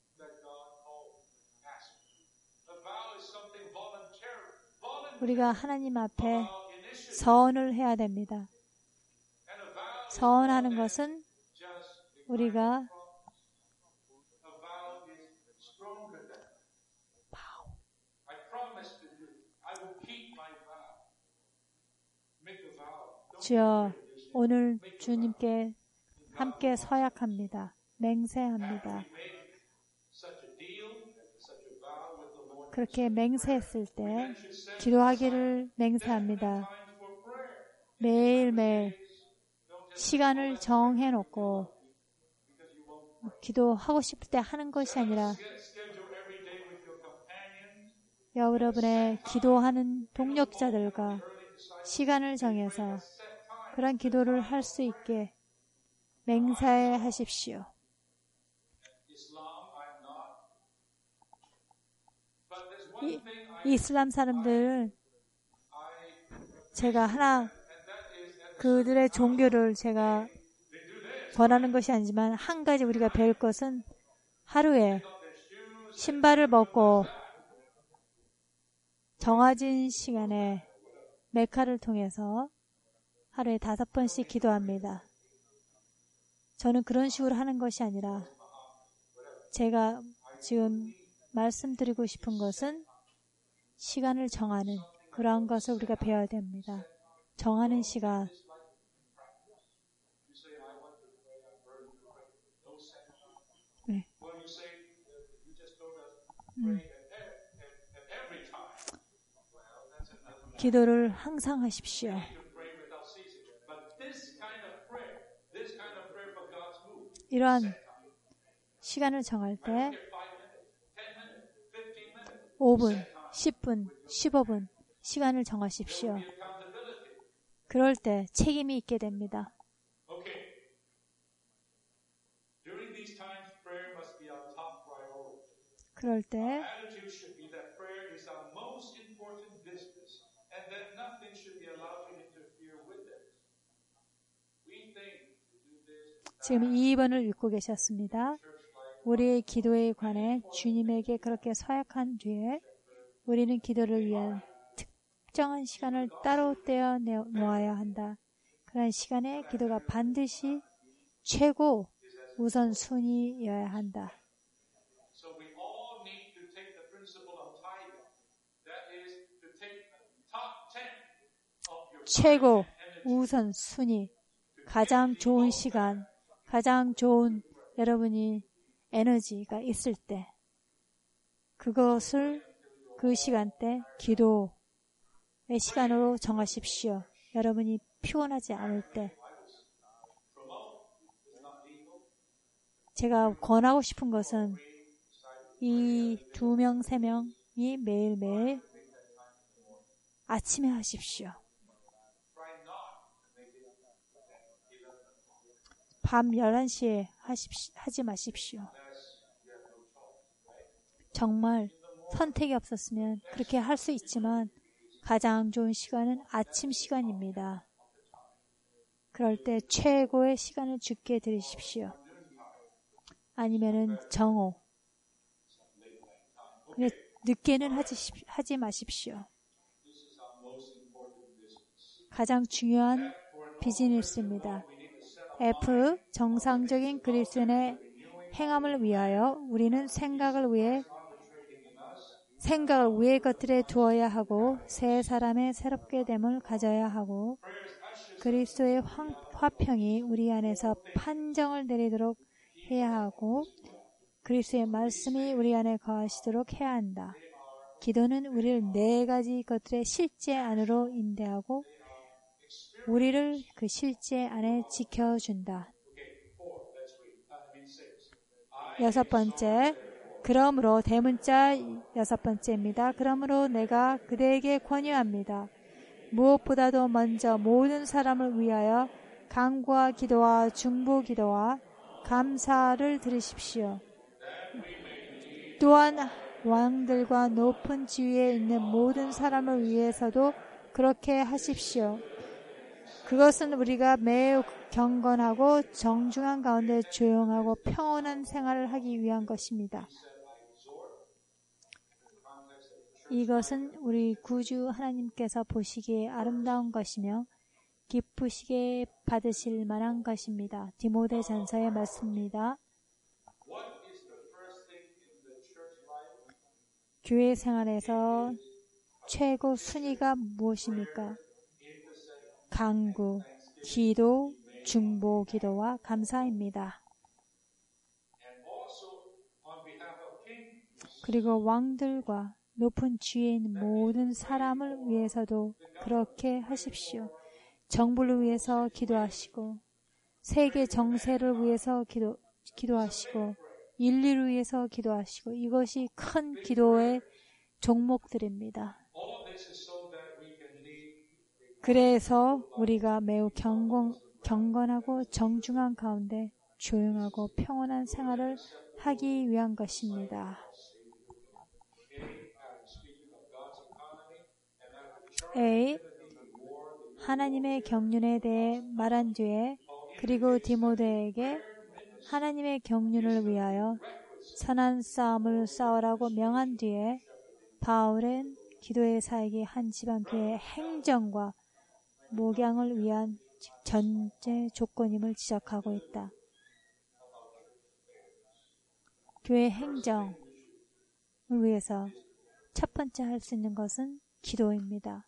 우리가 하나님 앞에 서원을 해야 됩니다. 서원하는 것은 우리가 주여 오늘 주님께 함께 서약합니다. 맹세합니다. 그렇게 맹세했을 때 기도하기를 맹세합니다. 매일매일 시간을 정해놓고 기도하고 싶을 때 하는 것이 아니라 여러분의 기도하는 동력자들과 시간을 정해서 그런 기도를 할 수 있게 맹세해 하십시오. 이슬람 사람들은 제가 그들의 종교를 제가 권하는 것이 아니지만 한 가지 우리가 배울 것은 하루에 신발을 벗고 정해진 시간에 메카를 통해서 하루에 5번씩 기도합니다. 저는 그런 식으로 하는 것이 아니라 제가 지금 말씀드리고 싶은 것은 시간을 정하는 그러한 것을 우리가 배워야 됩니다. 정하는 시간. 네. 기도를 항상 하십시오. 이러한 시간을 정할 때 5분, 10분, 15분 시간을 정하십시오. 그럴 때 책임이 있게 됩니다. 그럴 때 지금 2번을 읽고 계셨습니다. 우리의 기도에 관해 주님에게 그렇게 서약한 뒤에 우리는 기도를 위한 특정한 시간을 따로 떼어 놓아야 한다. 그런 시간에 기도가 반드시 최고 우선순위여야 한다. 최고 우선순위, 가장 좋은 시간, 가장 좋은 여러분이 에너지가 있을 때 그것을 그 시간대 기도의 시간으로 정하십시오. 여러분이 피곤하지 않을 때. 제가 권하고 싶은 것은 이 2명, 3명이 매일매일 아침에 하십시오. 밤 11시에 하지 마십시오. 정말 선택이 없었으면 그렇게 할 수 있지만 가장 좋은 시간은 아침 시간입니다. 그럴 때 최고의 시간을 주께 드리십시오. 아니면은 정오. 늦게는 하지 마십시오. 가장 중요한 비즈니스입니다. F. 정상적인 그리스도인의 행함을 위하여 우리는 생각을 위의 것들에 두어야 하고 새 사람의 새롭게 됨을 가져야 하고 그리스도의 화평이 우리 안에서 판정을 내리도록 해야 하고 그리스도의 말씀이 우리 안에 거하시도록 해야 한다. 기도는 우리를 4가지 것들의 실제 안으로 인도하고 우리를 그 실제 안에 지켜준다. 6번째, 그러므로 대문자 6번째입니다. 그러므로 내가 그대에게 권유합니다. 무엇보다도 먼저 모든 사람을 위하여 간구와 기도와 중보 기도와 감사를 드리십시오. 또한 왕들과 높은 지위에 있는 모든 사람을 위해서도 그렇게 하십시오. 그것은 우리가 매우 경건하고 정중한 가운데 조용하고 평온한 생활을 하기 위한 것입니다. 이것은 우리 구주 하나님께서 보시기에 아름다운 것이며 기쁘시게 받으실 만한 것입니다. 디모데전서의 말씀입니다. 교회 생활에서 최고 순위가 무엇입니까? 간구, 기도, 중보 기도와 감사입니다. 그리고 왕들과 높은 지위에 있는 모든 사람을 위해서도 그렇게 하십시오. 정부를 위해서 기도하시고 세계 정세를 위해서 기도하시고 인류를 위해서 기도하시고 이것이 큰 기도의 종목들입니다. 그래서 우리가 매우 경건하고 정중한 가운데 조용하고 평온한 생활을 하기 위한 것입니다. A. 하나님의 경륜에 대해 말한 뒤에 그리고 디모데에게 하나님의 경륜을 위하여 선한 싸움을 싸우라고 명한 뒤에 바울은 기도의 사역이 한 지방교회의 행정과 목양을 위한 전제 조건임을 지적하고 있다. 교회 행정을 위해서 첫 번째 할 수 있는 것은 기도입니다.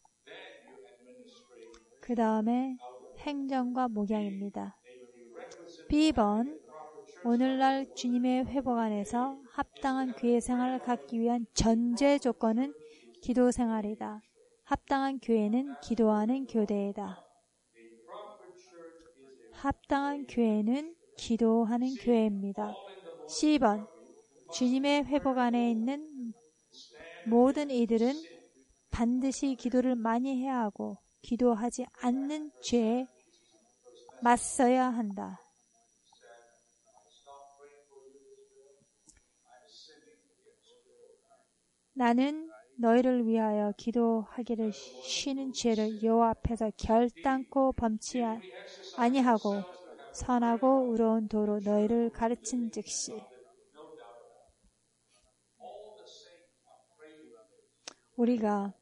그 다음에 행정과 목양입니다. B번, 오늘날 주님의 회복 안에서 합당한 교회 생활을 갖기 위한 전제 조건은 기도 생활이다. 합당한 교회는 기도하는 교대이다. 합당한 교회는 기도하는 교회입니다. C번, 주님의 회복 안에 있는 모든 이들은 반드시 기도를 많이 해야 하고 기도하지 않는 죄에 맞서야 한다. 나는 너희를 위하여 기도하기를 쉬는 죄를 여호와 앞에서 결단코 범치 아니하고 선하고 의로운 도로 너희를 가르친 즉시 우리가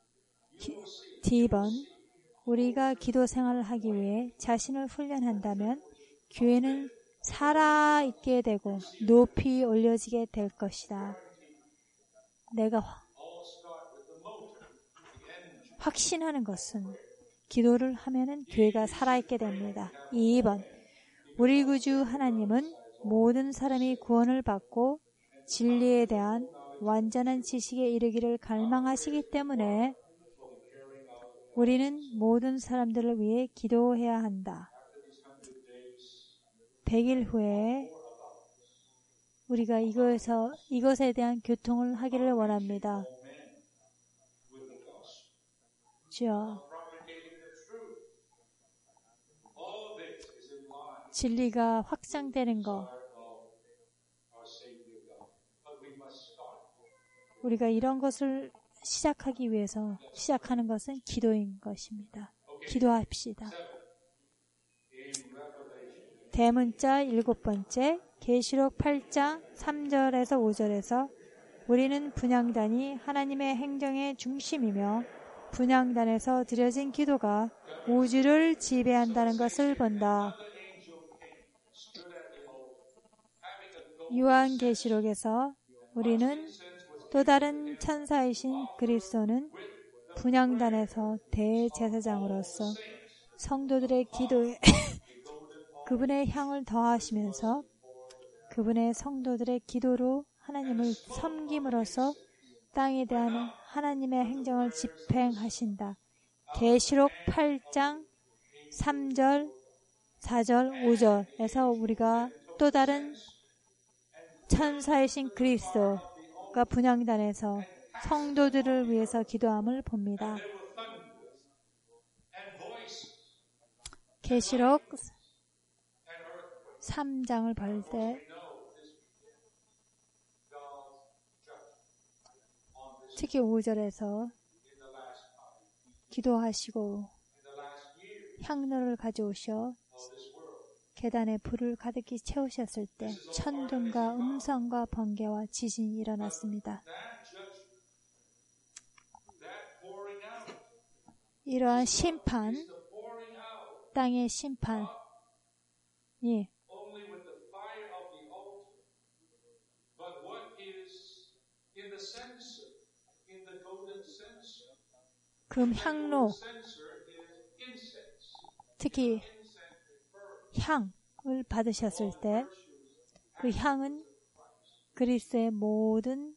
D번 우리가 기도 생활을 하기 위해 자신을 훈련한다면 교회는 살아있게 되고 높이 올려지게 될 것이다. 내가 확신하는 것은 기도를 하면은 교회가 살아있게 됩니다. 2번 우리 구주 하나님은 모든 사람이 구원을 받고 진리에 대한 완전한 지식에 이르기를 갈망하시기 때문에 우리는 모든 사람들을 위해 기도해야 한다. 100일 후에 우리가 이것에 대한 교통을 하기를 원합니다. 주여, 진리가 확장되는 것, 우리가 이런 것을 시작하기 위해서 시작하는 것은 기도인 것입니다. 기도합시다. 대문자 7번째 계시록 8장 3절에서 5절에서 우리는 분향단이 하나님의 행정의 중심이며 분향단에서 드려진 기도가 우주를 지배한다는 것을 본다. 요한계시록에서 우리는 또 다른 천사이신 그리스도는 분향단에서 대제사장으로서 성도들의 기도에 그분의 향을 더하시면서 그분의 성도들의 기도로 하나님을 섬김으로써 땅에 대한 하나님의 행정을 집행하신다. 계시록 8장 3절, 4절, 5절에서 우리가 또 다른 천사이신 그리스도가 분향단에서 성도들을 위해서 기도함을 봅니다. 계시록 3장을 볼 때 특히 5절에서 기도하시고 향로를 가져오셔 계단에 불을 가득히 채우셨을 때 천둥과 음성과 번개와 지진이 일어났습니다. 이러한 심판, 땅의 심판이 금 향로, 특히 향을 받으셨을 때 그 향은 그리스도의 모든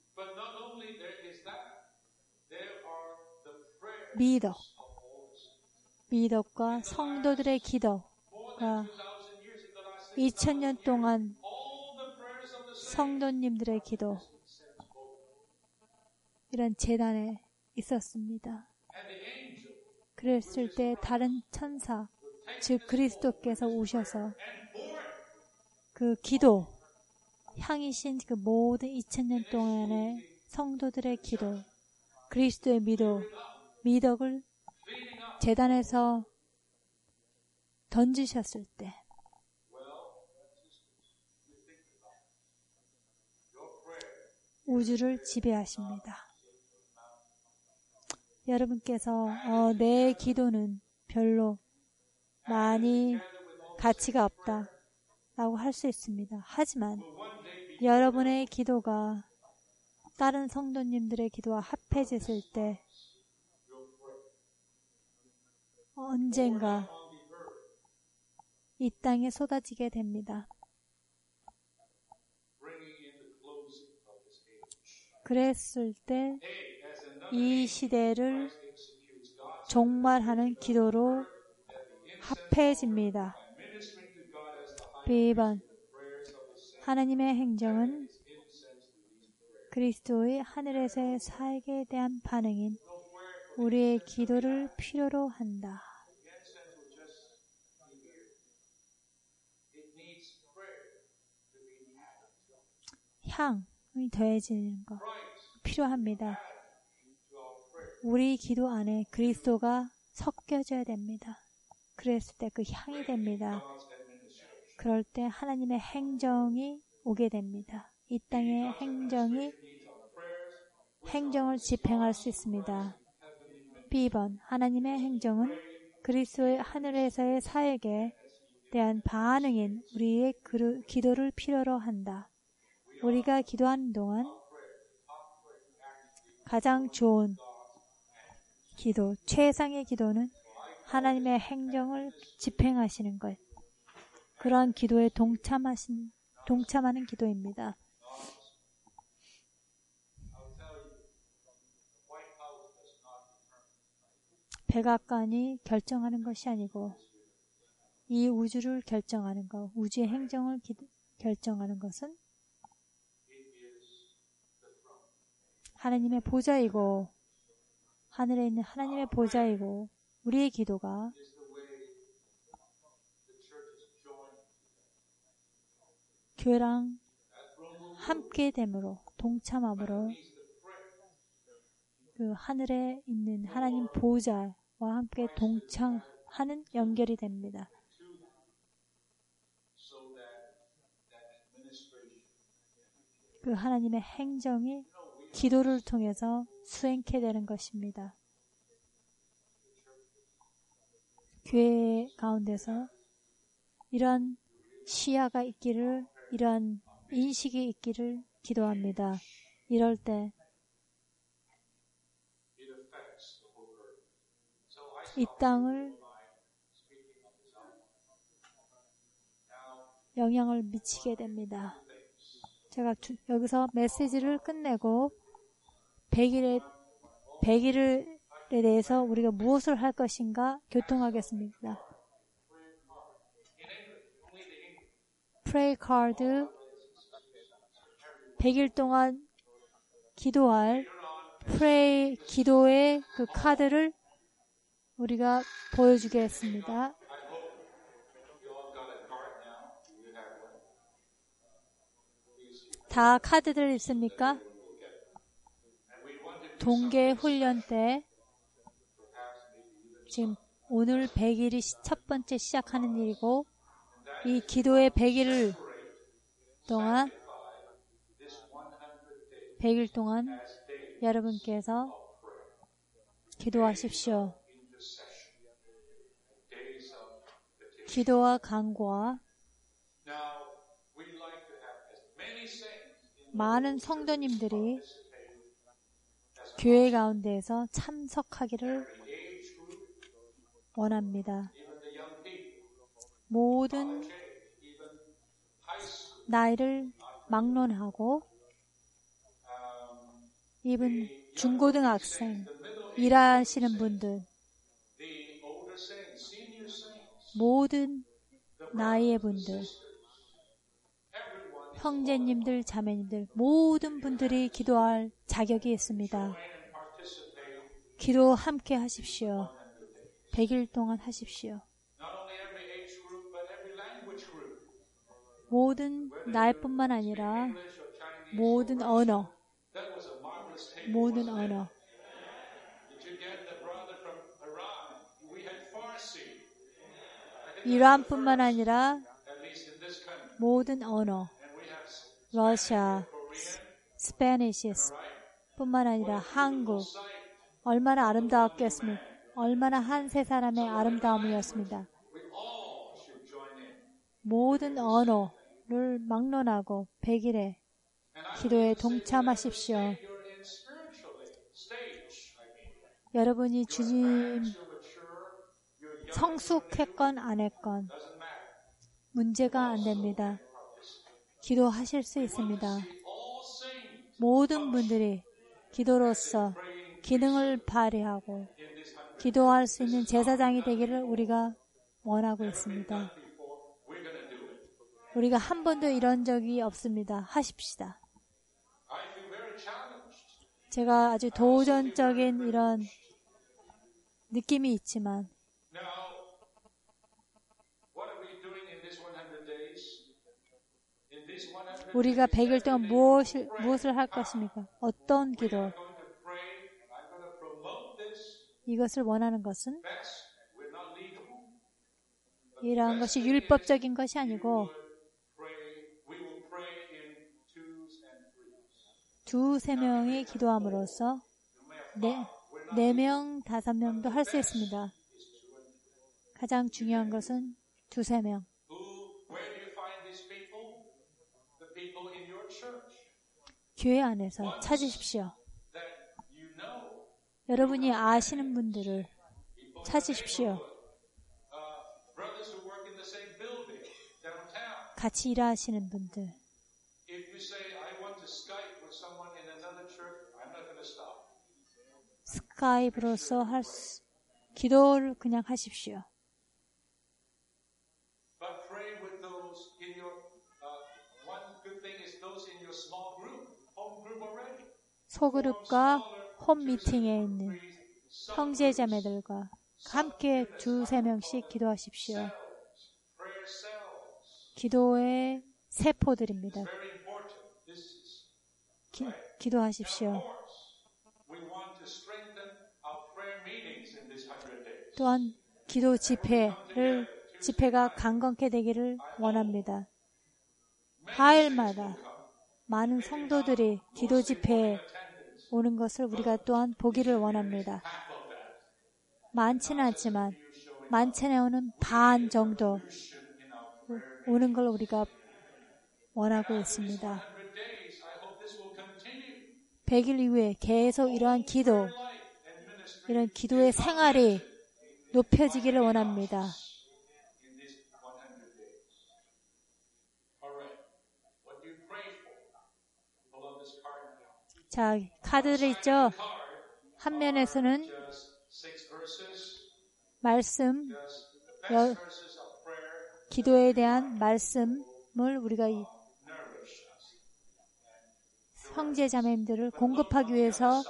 미덕과 성도들의 기도가 2000년 동안 성도님들의 기도 이런 제단에 있었습니다. 그랬을 때 다른 천사, 즉 그리스도께서 오셔서 그 기도, 향이신 그 모든 2000년 동안의 성도들의 기도, 그리스도의 미덕을 제단에서 던지셨을 때 우주를 지배하십니다. 여러분께서 내 기도는 별로 많이 가치가 없다 라고 할 수 있습니다. 하지만 여러분의 기도가 다른 성도님들의 기도와 합해졌을 때 언젠가 이 땅에 쏟아지게 됩니다. 그랬을 때 이 시대를 종말하는 기도로 합해집니다. B번 하나님의 행정은 그리스도의 하늘에서의 사역에 대한 반응인 우리의 기도를 필요로 한다. 향이 더해지는 것 필요합니다. 우리 기도 안에 그리스도가 섞여져야 됩니다. 그랬을 때 그 향이 됩니다. 그럴 때 하나님의 행정이 오게 됩니다. 이 땅의 행정을 집행할 수 있습니다. B번 하나님의 행정은 그리스도의 하늘에서의 사역에 대한 반응인 우리의 기도를 필요로 한다. 우리가 기도하는 동안 가장 좋은 기도, 최상의 기도는 하나님의 행정을 집행하시는 것. 그러한 기도에 동참하는 기도입니다. 백악관이 결정하는 것이 아니고 이 우주를 결정하는 것, 우주의 행정을 결정하는 것은 하나님의 보좌이고 하늘에 있는 하나님의 보좌이고 우리의 기도가 교회랑 함께됨으로 동참함으로 그 하늘에 있는 하나님 보좌와 함께 동참하는 연결이 됩니다. 그 하나님의 행정이 기도를 통해서 수행케 되는 것입니다. 교회 가운데서 이런 시야가 있기를, 이런 인식이 있기를 기도합니다. 이럴 때 이 땅을 영향을 미치게 됩니다. 제가 여기서 메시지를 끝내고 100일에 대해서 우리가 무엇을 할 것인가 교통하겠습니다. 프레이 카드 100일 동안 기도할 프레이 기도의 그 카드를 우리가 보여주겠습니다. 다 카드들 있습니까? 동계 훈련 때 지금 오늘 100일이 첫 번째 시작하는 일이고 이 기도의 100일 동안 100일 동안 여러분께서 기도하십시오. 기도와 간구와 많은 성도님들이 교회 가운데에서 참석하기를 원합니다. 모든 나이를 막론하고 이분 중고등학생, 일하시는 분들, 모든 나이의 분들, 형제님들, 자매님들 모든 분들이 기도할 자격이 있습니다. 기도 함께 하십시오. 100일 동안 하십시오. 모든 나이뿐만 아니라 모든 언어, 이란뿐만 아니라 모든 언어, 러시아, 스페니시 뿐만 아니라 한국, 얼마나 아름다웠겠습니까? 얼마나 한 세 사람의 아름다움이었습니다. 모든 언어를 막론하고 100일에 기도에 동참하십시오. 여러분이 주님 성숙했건 안 했건 문제가 안 됩니다. 기도하실 수 있습니다. 모든 분들이 기도로서 기능을 발휘하고 기도할 수 있는 제사장이 되기를 우리가 원하고 있습니다. 우리가 한 번도 이런 적이 없습니다. 하십시다. 제가 아주 도전적인 이런 느낌이 있지만 우리가 100일 동안 무엇을 할 것입니까? 어떤 기도? 이것을 원하는 것은 이러한 것이 율법적인 것이 아니고 두세 명이 기도함으로써 4명, 5명도 할 수 있습니다. 가장 중요한 것은 두세 명. 교회 안에서 찾으십시오. 여러분이 아시는 분들을 찾으십시오. 같이 일하시는 분들. 스카이프로서 기도를 그냥 하십시오. 소그룹과 홈 미팅에 있는 형제자매들과 함께 2-3명씩 기도하십시오. 기도의 세포들입니다. 기도하십시오. 또한 기도 집회가 강건케 되기를 원합니다. 화요일마다 많은 성도들이 기도 집회에 오는 것을 우리가 또한 보기를 원합니다. 많지는 않지만 많지는 반 정도 오는 걸 우리가 원하고 있습니다. 100일 이후에 계속 이러한 이런 기도의 생활이 높여지기를 원합니다. 자, 카드를 있죠? 한 면에서는 말씀, 기도에 대한 말씀을 우리가 형제 자매님들을 공급하기 위해서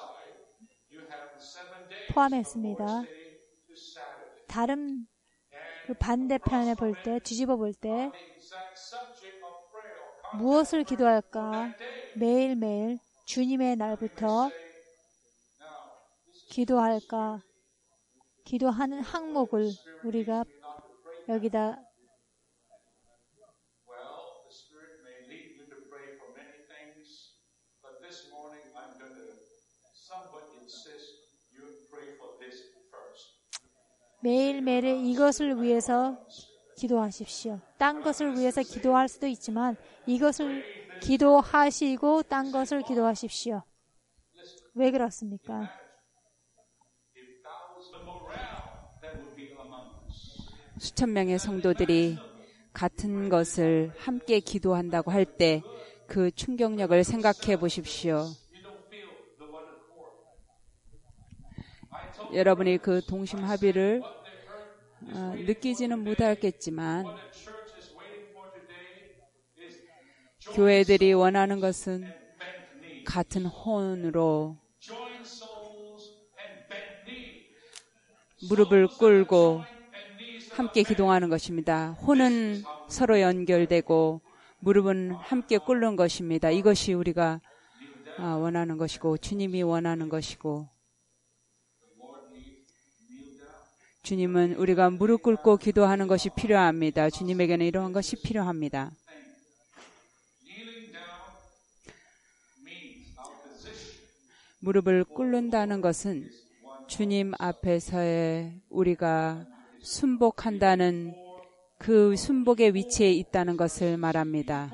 포함했습니다. 다른 그 반대편에 뒤집어 볼 때 무엇을 기도할까? 매일매일 주님의 날부터 기도할까? 기도하는 항목을 우리가 여기다 매일매일 이것을 위해서 기도하십시오. 딴 것을 위해서 기도할 수도 있지만 이것을 기도하시고 딴 것을 기도하십시오. 왜 그렇습니까? 수천 명의 성도들이 같은 것을 함께 기도한다고 할 때 그 충격력을 생각해 보십시오. 여러분이 그 동심 합의를 느끼지는 못하겠지만 교회들이 원하는 것은 같은 혼으로 무릎을 꿇고 함께 기도하는 것입니다. 혼은 서로 연결되고 무릎은 함께 꿇는 것입니다. 이것이 우리가 원하는 것이고 주님이 원하는 것이고, 주님은 우리가 무릎 꿇고 기도하는 것이 필요합니다. 주님에게는 이러한 것이 필요합니다. 무릎을 꿇는다는 것은 주님 앞에서의 우리가 순복한다는 그 순복의 위치에 있다는 것을 말합니다.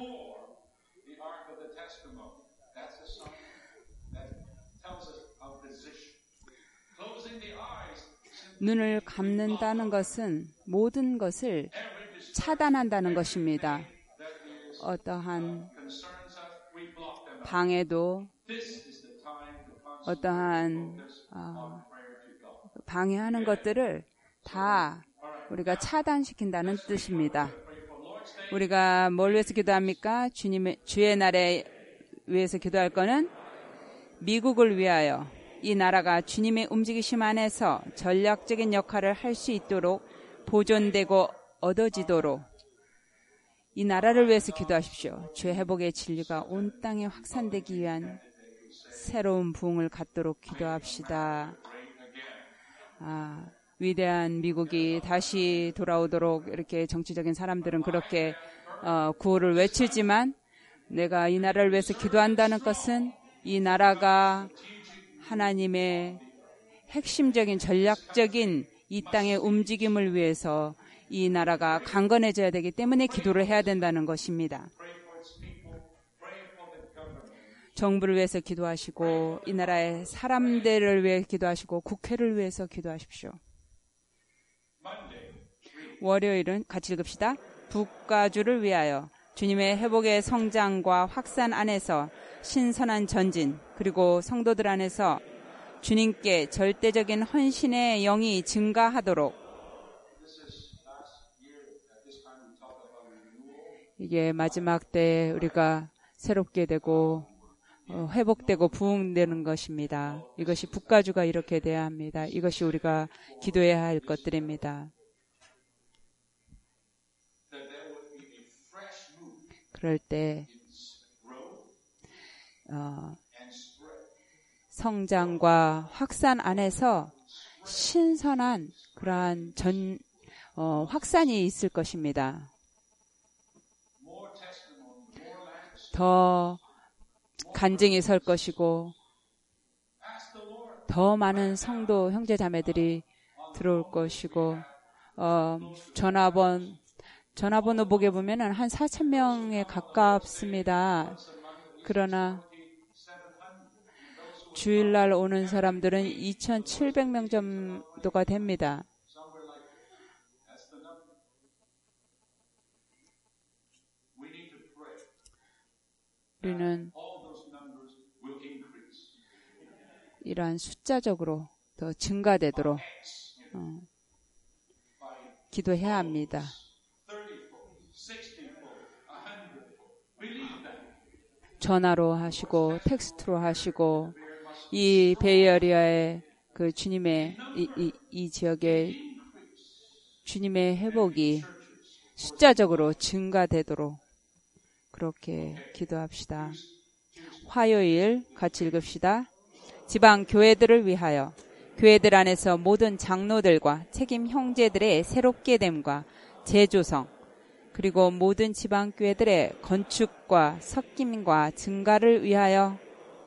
눈을 감는다는 것은 모든 것을 차단한다는 것입니다. 어떠한 방해도, 어떠한 방해하는 것들을 다 우리가 차단시킨다는 뜻입니다. 우리가 뭘 위해서 기도합니까? 주의 날에 위해서 기도할 거는 미국을 위하여, 이 나라가 주님의 움직이심 안에서 전략적인 역할을 할 수 있도록 보존되고 얻어지도록 이 나라를 위해서 기도하십시오. 주의 회복의 진리가 온 땅에 확산되기 위한 새로운 부흥을 갖도록 기도합시다. 위대한 미국이 다시 돌아오도록 이렇게 정치적인 사람들은 그렇게 구호를 외치지만, 내가 이 나라를 위해서 기도한다는 것은 이 나라가 하나님의 핵심적인 전략적인 이 땅의 움직임을 위해서 이 나라가 강건해져야 되기 때문에 기도를 해야 된다는 것입니다. 정부를 위해서 기도하시고, 이 나라의 사람들을 위해 기도하시고, 국회를 위해서 기도하십시오. 월요일은 같이 읽읍시다. 북가주를 위하여 주님의 회복의 성장과 확산 안에서 신선한 전진, 그리고 성도들 안에서 주님께 절대적인 헌신의 영이 증가하도록, 이게 마지막 때에 우리가 새롭게 되고 회복되고 부흥되는 것입니다. 이것이 북가주가 이렇게 돼야 합니다. 이것이 우리가 기도해야 할 것들입니다. 그럴 때 성장과 확산 안에서 신선한 그러한 확산이 있을 것입니다. 더 간증이 설 것이고, 더 많은 성도 형제 자매들이 들어올 것이고, 전화번호 보게 보면은 한 4,000명에 가깝습니다. 그러나 주일날 오는 사람들은 2,700명 정도가 됩니다. 우리는 이러한 숫자적으로 더 증가되도록 기도해야 합니다. 전화로 하시고 텍스트로 하시고, 이 베이에리아의 그 주님의 이 지역의 주님의 회복이 숫자적으로 증가되도록 그렇게 기도합시다. 화요일 같이 읽읍시다. 지방 교회들을 위하여 교회들 안에서 모든 장로들과 책임 형제들의 새롭게 됨과 재조성, 그리고 모든 지방 교회들의 건축과 섞임과 증가를 위하여,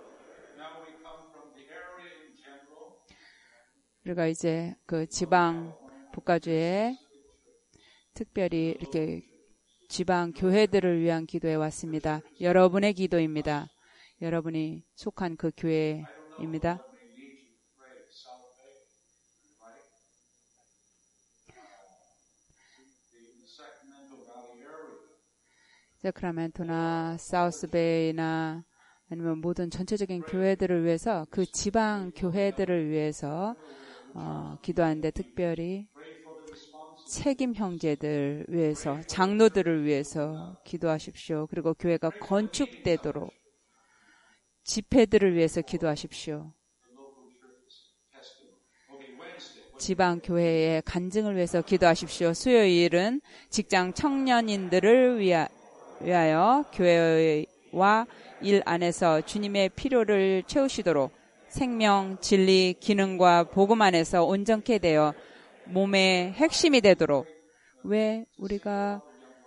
우리가 이제 그 지방 북가주에 특별히 이렇게 지방 교회들을 위한 기도해 왔습니다. 여러분의 기도입니다. 여러분이 속한 그 교회입니다. 세크라멘토나 사우스베이나 아니면 모든 전체적인 교회들을 위해서, 그 지방 교회들을 위해서 기도하는데, 특별히 책임 형제들 위해서, 장로들을 위해서 기도하십시오. 그리고 교회가 건축되도록 집회들을 위해서 기도하십시오. 지방 교회의 간증을 위해서 기도하십시오. 수요일은 직장 청년인들을 위하여 교회와 일 안에서 주님의 필요를 채우시도록 생명, 진리, 기능과 복음 안에서 온전케 되어 몸의 핵심이 되도록. 왜 우리가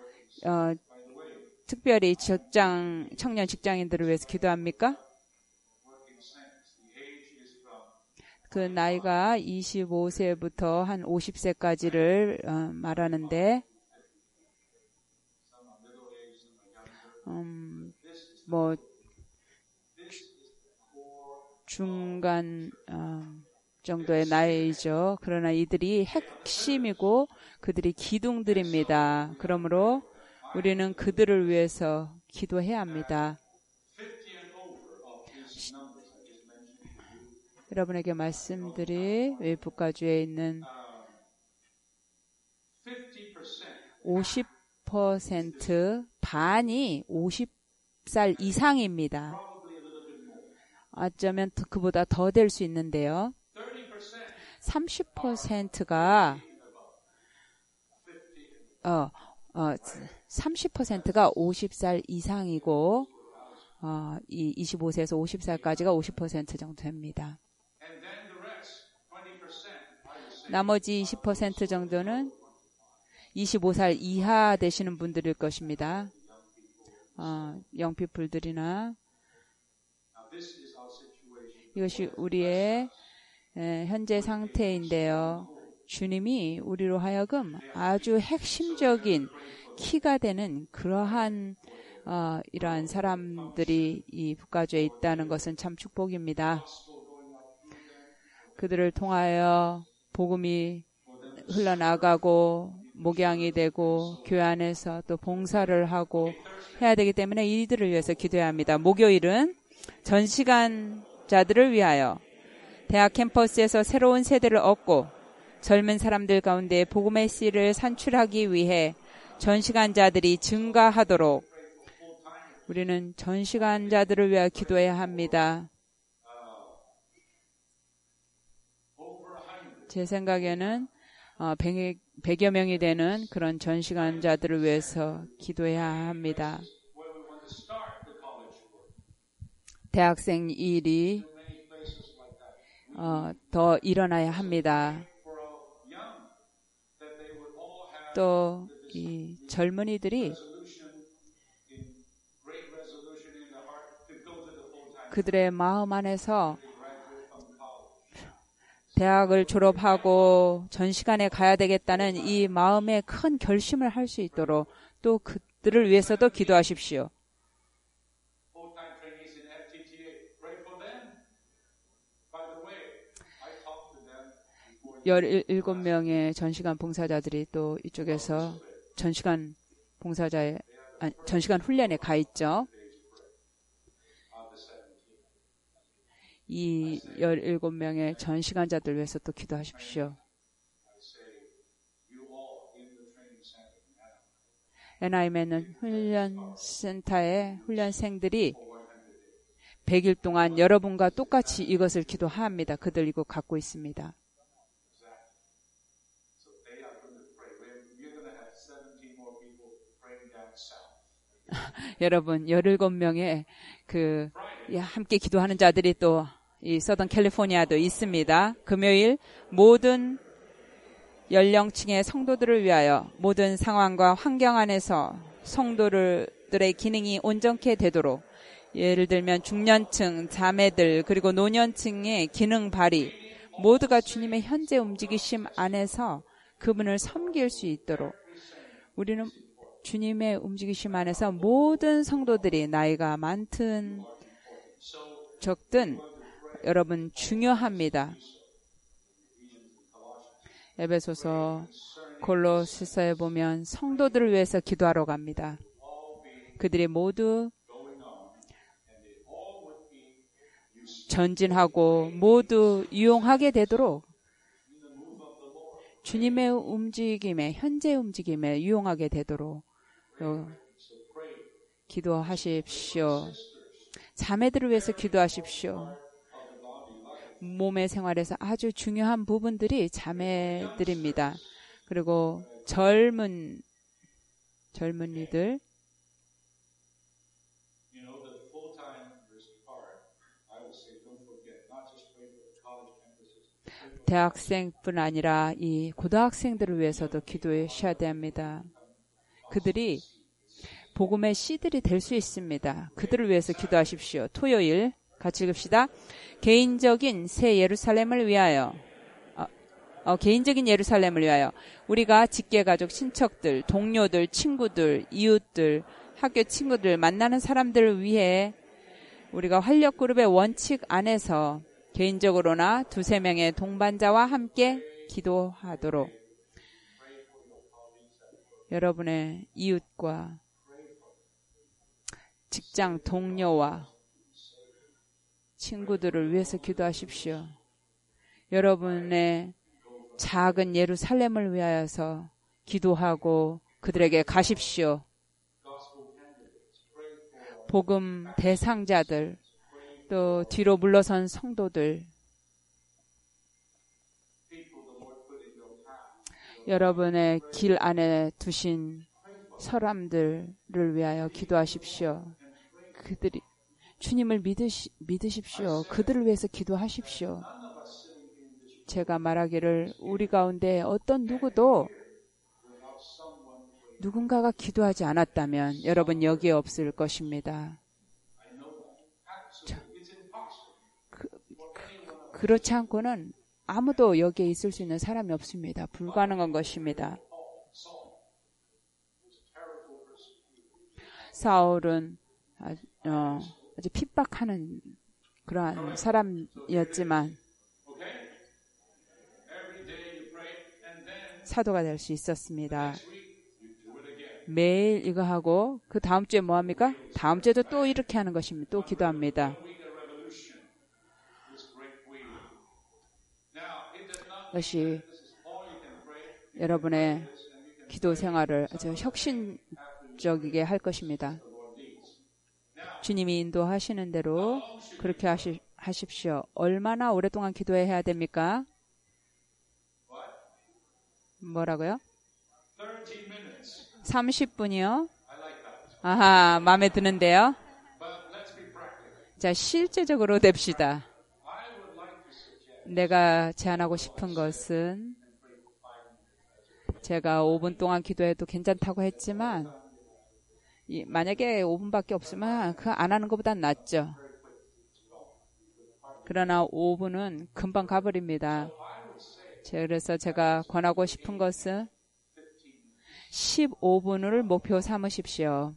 특별히 청년 직장인들을 위해서 기도합니까? 그 나이가 25세부터 한 50세까지를 말하는데 뭐 중간 정도의 나이죠. 그러나 이들이 핵심이고 그들이 기둥들입니다. 그러므로 우리는 그들을 위해서 기도해야 합니다. 여러분에게 말씀드린 북가주에 있는 50% 반이 50살 이상입니다. 어쩌면 그보다 더 될 수 있는데요. 30%가 30%가 50살 이상이고 이 25세에서 50살까지가 50% 정도 됩니다. 나머지 20% 정도는 25살 이하 되시는 분들일 것입니다. 영피플들이나 이것이 우리의 현재 상태인데요. 주님이 우리로 하여금 아주 핵심적인 키가 되는 그러한 이러한 사람들이 이 북가주에 있다는 것은 참 축복입니다. 그들을 통하여 복음이 흘러나가고 목양이 되고 교회 안에서 또 봉사를 하고 해야 되기 때문에 이들을 위해서 기도해야 합니다. 목요일은 전시간자들을 위하여 대학 캠퍼스에서 새로운 세대를 얻고 젊은 사람들 가운데 복음의 씨를 산출하기 위해 전시간자들이 증가하도록 우리는 전시간자들을 위하여 기도해야 합니다. 제 생각에는 100여 명이 되는 그런 전시간자들을 위해서 기도해야 합니다. 대학생 일이 더 일어나야 합니다. 또 이 젊은이들이 그들의 마음 안에서 대학을 졸업하고 전시간에 가야 되겠다는 이 마음의 큰 결심을 할 수 있도록 또 그들을 위해서도 기도하십시오. 17명의 전시간 봉사자들이 또 이쪽에서 전시간 훈련에 가 있죠. 이 17명의 전시간자들 위해서 또 기도하십시오. NIM에는 훈련센터의 훈련생들이 100일 동안 여러분과 똑같이 이것을 기도합니다. 그들 이거 갖고 있습니다. 여러분 17명의 함께 기도하는 자들이 또 이 서던 캘리포니아도 있습니다. 금요일 모든 연령층의 성도들을 위하여 모든 상황과 환경 안에서 성도들의 기능이 온전케 되도록 예를 들면 중년층, 자매들 그리고 노년층의 기능 발휘 모두가 주님의 현재 움직이심 안에서 그분을 섬길 수 있도록 우리는 주님의 움직이심 안에서 모든 성도들이 나이가 많든 적든 여러분 중요합니다. 에베소서 골로새서에 보면 성도들을 위해서 기도하러 갑니다. 그들이 모두 전진하고 모두 유용하게 되도록 주님의 움직임에, 현재 움직임에 유용하게 되도록 기도하십시오. 자매들을 위해서 기도하십시오. 몸의 생활에서 아주 중요한 부분들이 자매들입니다. 그리고 젊은이들, 대학생뿐 아니라 이 고등학생들을 위해서도 기도하셔야 됩니다. 그들이 복음의 씨들이 될 수 있습니다. 그들을 위해서 기도하십시오. 토요일 같이 읽읍시다. 개인적인 새 예루살렘을 위하여 개인적인 예루살렘을 위하여 우리가 직계가족, 친척들, 동료들, 친구들, 이웃들, 학교 친구들, 만나는 사람들을 위해 우리가 활력그룹의 원칙 안에서 개인적으로나 2-3명의 동반자와 함께 기도하도록 여러분의 이웃과 직장 동료와 친구들을 위해서 기도하십시오. 여러분의 작은 예루살렘을 위하여서 기도하고 그들에게 가십시오. 복음 대상자들, 또 뒤로 물러선 성도들, 여러분의 길 안에 두신 사람들을 위하여 기도하십시오. 그들이 주님을 믿으십시오. 그들을 위해서 기도하십시오. 제가 말하기를 우리 가운데 어떤 누구도 누군가가 기도하지 않았다면 여러분 여기에 없을 것입니다. 그렇지 않고는 아무도 여기에 있을 수 있는 사람이 없습니다. 불가능한 것입니다. 사울은 아주 핍박하는 그러한 사람이었지만 사도가 될 수 있었습니다. 매일 이거 하고 그 다음 주에 뭐 합니까? 다음 주에도 또 이렇게 하는 것입니다. 또 기도합니다. 이것이 여러분의 기도 생활을 아주 혁신적이게 할 것입니다. 주님이 인도하시는 대로 그렇게 하십시오. 얼마나 오랫동안 기도해야 됩니까? 뭐라고요? 30분이요? 아하, 마음에 드는데요? 자, 실제적으로 됩시다. 내가 제안하고 싶은 것은 제가 5분 동안 기도해도 괜찮다고 했지만 만약에 5분밖에 없으면 그거 안 하는 것보단 낫죠. 그러나 5분은 금방 가버립니다. 그래서 제가 권하고 싶은 것은 15분을 목표 삼으십시오.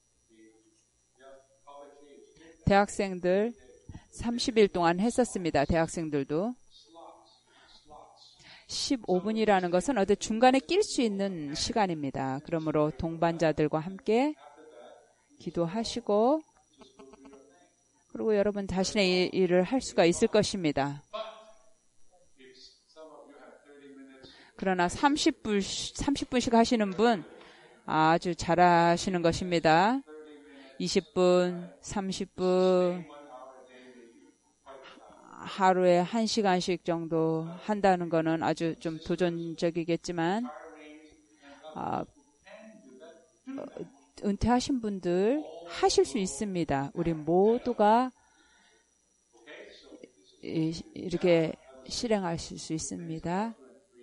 대학생들 30일 동안 했었습니다. 대학생들도. 15분이라는 것은 어디 중간에 낄 수 있는 시간입니다. 그러므로 동반자들과 함께 기도하시고 그리고 여러분 자신의 일을 할 수가 있을 것입니다. 그러나 30분씩 하시는 분 아주 잘하시는 것입니다. 20분, 30분, 하루에 1시간씩 정도 한다는 것은 아주 좀 도전적이겠지만 은퇴하신 분들 하실 수 있습니다. 우리 모두가 이렇게 실행하실 수 있습니다.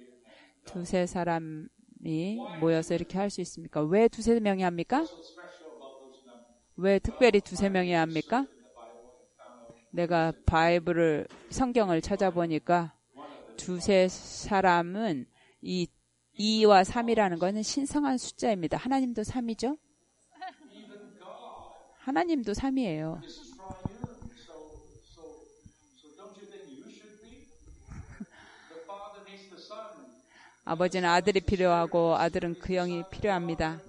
2-3 사람이 모여서 이렇게 할 수 있습니까? 왜 2-3명이 합니까? 왜 특별히 2-3명이 합니까? 내가 성경을 찾아보니까 2-3 사람은 이 2와 3이라는 것은 신성한 숫자입니다. 하나님도 3이죠? 하나님도 3이에요. 아버지는 아들이 필요하고 아들은 그 영이 필요합니다.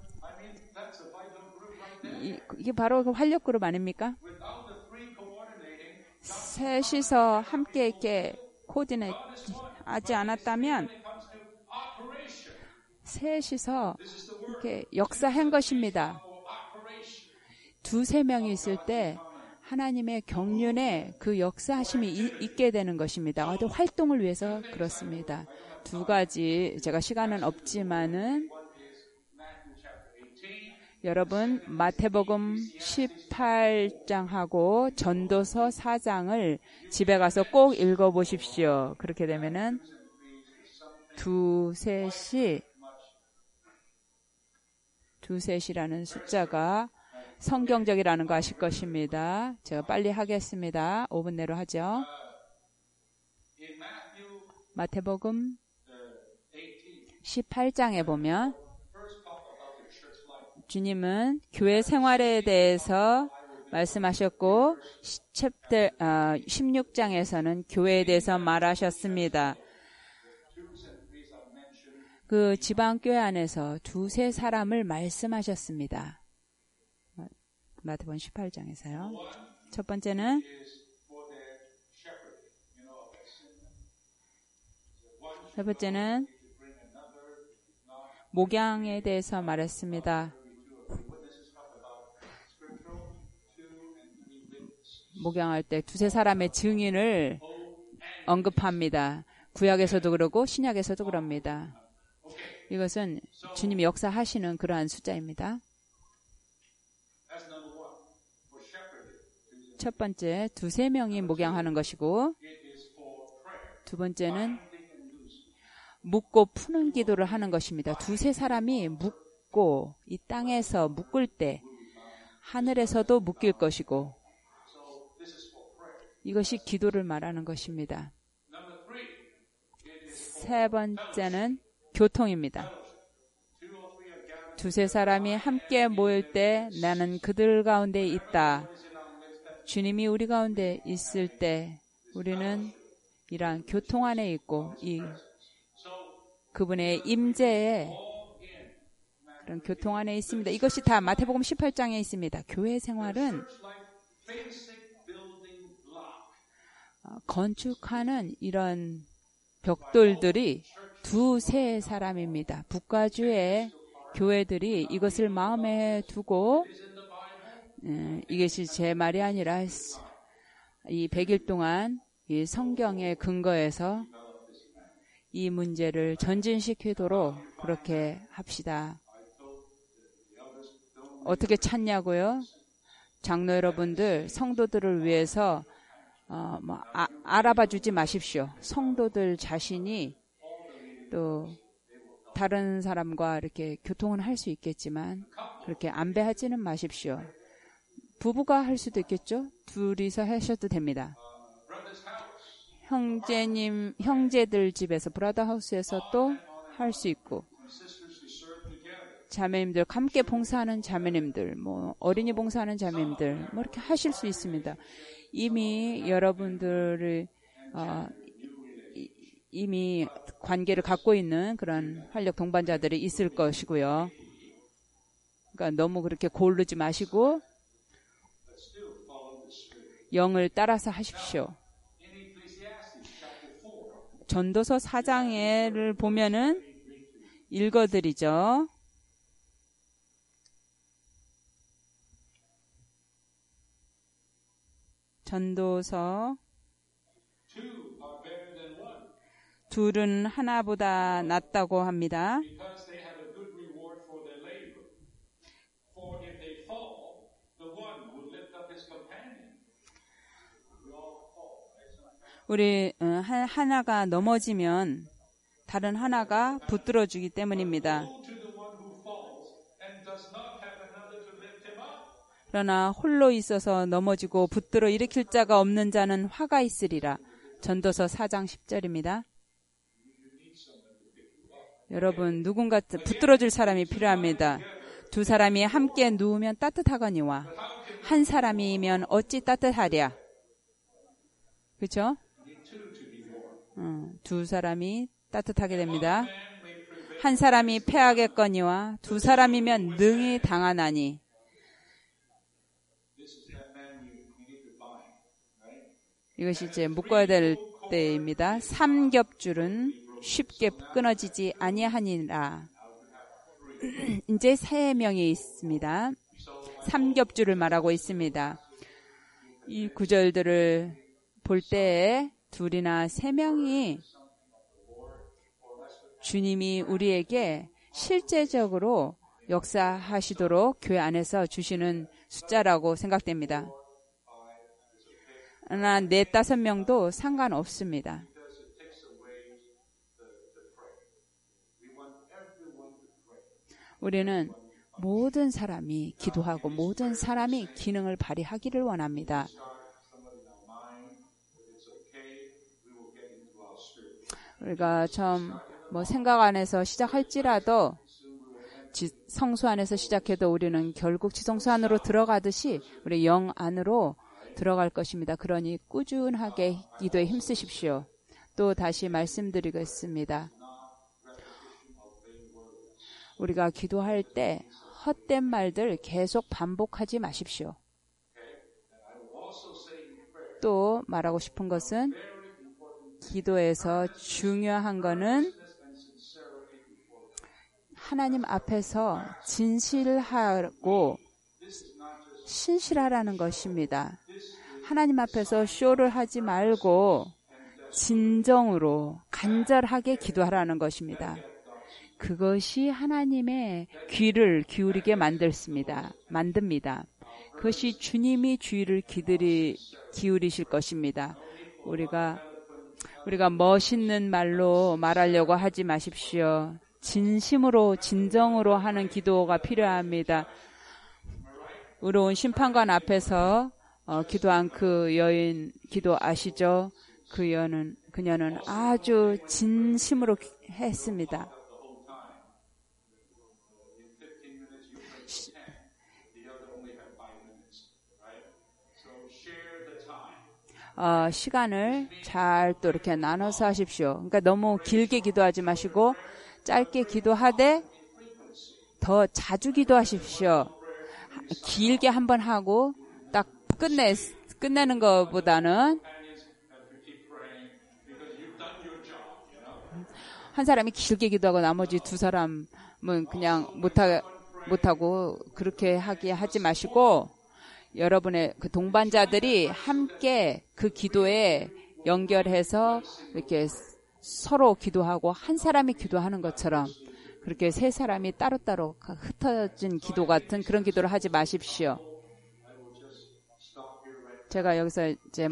이게 바로 그 활력그룹 아닙니까? 셋이서 함께 이렇게 코디네이트 하지 않았다면 셋이서 이렇게 역사한 것입니다. 두세 명이 있을 때 하나님의 경륜에 그 역사하심이 있게 되는 것입니다. 어떤 활동을 위해서 그렇습니다. 두 가지, 제가 시간은 없지만은 여러분 마태복음 18장하고 전도서 4장을 집에 가서 꼭 읽어보십시오. 그렇게 되면은 두셋이라는 숫자가 성경적이라는 거 아실 것입니다. 제가 빨리 하겠습니다. 5분 내로 하죠. 마태복음 18장에 보면 주님은 교회 생활에 대해서 말씀하셨고 16장에서는 교회에 대해서 말하셨습니다. 그 지방교회 안에서 두세 사람을 말씀하셨습니다. 마태복음 18장에서요. 첫 번째는 목양에 대해서 말했습니다. 목양할 때 두세 사람의 증인을 언급합니다. 구약에서도 그러고 신약에서도 그럽니다. 이것은 주님이 역사하시는 그러한 숫자입니다. 첫 번째, 두세 명이 목양하는 것이고, 두 번째는 묻고 푸는 기도를 하는 것입니다. 두세 사람이 묻고 이 땅에서 묶을 때 하늘에서도 묶일 것이고, 이것이 기도를 말하는 것입니다. 세 번째는 교통입니다. 두세 사람이 함께 모일 때 나는 그들 가운데 있다. 주님이 우리 가운데 있을 때 우리는 이러한 교통 안에 있고 그분의 임재에 그런 교통 안에 있습니다. 이것이 다 마태복음 18장에 있습니다. 교회 생활은 건축하는 이런 벽돌들이 두세 사람입니다. 북가주의 교회들이 이것을 마음에 두고 이것이 제 말이 아니라 이 100일 동안 이 성경의 근거에서 이 문제를 전진시키도록 그렇게 합시다. 어떻게 찾냐고요? 장로 여러분들, 성도들을 위해서 알아봐 주지 마십시오. 성도들 자신이 또 다른 사람과 이렇게 교통은 할 수 있겠지만 그렇게 안배하지는 마십시오. 부부가 할 수도 있겠죠? 둘이서 하셔도 됩니다. 형제들 집에서 브라더하우스에서 또 할 수 있고 자매님들 함께 봉사하는 자매님들 어린이 봉사하는 자매님들 이렇게 하실 수 있습니다. 이미 여러분들을 이미 관계를 갖고 있는 그런 활력 동반자들이 있을 것이고요. 그러니까 너무 그렇게 고르지 마시고 영을 따라서 하십시오. 전도서 4장을 보면은 읽어드리죠. 전도서 둘은 하나보다 낫다고 합니다. 우리 하나가 넘어지면 다른 하나가 붙들어주기 때문입니다. 그러나 홀로 있어서 넘어지고 붙들어 일으킬 자가 없는 자는 화가 있으리라. 전도서 4장 10절입니다. 여러분 누군가 붙들어줄 사람이 필요합니다. 두 사람이 함께 누우면 따뜻하거니와 한 사람이면 어찌 따뜻하랴. 그렇죠? 두 사람이 따뜻하게 됩니다. 한 사람이 패하겠거니와 두 사람이면 능히 당하나니. 이것이 이제 묶어야 될 때입니다. 삼겹줄은 쉽게 끊어지지 아니하니라. 이제 3명이 있습니다. 삼겹주를 말하고 있습니다. 이 구절들을 볼 때에 2이나 3명이 주님이 우리에게 실제적으로 역사하시도록 교회 안에서 주시는 숫자라고 생각됩니다. 그러나 4, 5명도 상관없습니다. 우리는 모든 사람이 기도하고 모든 사람이 기능을 발휘하기를 원합니다. 우리가 좀 생각 안에서 시작할지라도 성수 안에서 시작해도 우리는 결국 지성소 안으로 들어가듯이 우리 영 안으로 들어갈 것입니다. 그러니 꾸준하게 기도에 힘쓰십시오. 또 다시 말씀드리겠습니다. 우리가 기도할 때 헛된 말들 계속 반복하지 마십시오. 또 말하고 싶은 것은 기도에서 중요한 거는 하나님 앞에서 진실하고 신실하라는 것입니다. 하나님 앞에서 쇼를 하지 말고 진정으로 간절하게 기도하라는 것입니다. 그것이 하나님의 귀를 기울이게 만듭니다. 그것이 주님이 주의를 기울이실 것입니다. 우리가 멋있는 말로 말하려고 하지 마십시오. 진심으로 진정으로 하는 기도가 필요합니다. 의로운 심판관 앞에서 기도한 그 여인 기도 아시죠? 그녀는 아주 진심으로 했습니다. 시간을 잘 또 이렇게 나눠서 하십시오. 그러니까 너무 길게 기도하지 마시고 짧게 기도하되 더 자주 기도하십시오. 길게 한번 하고 딱 끝내는 것보다는 한 사람이 길게 기도하고 나머지 2사람은 그냥 못하고 그렇게 하지 마시고 여러분의 그 동반자들이 함께 그 기도에 연결해서 이렇게 서로 기도하고 한 사람이 기도하는 것처럼 그렇게 3사람이 따로따로 흩어진 기도 같은 그런 기도를 하지 마십시오. 제가 여기서 이제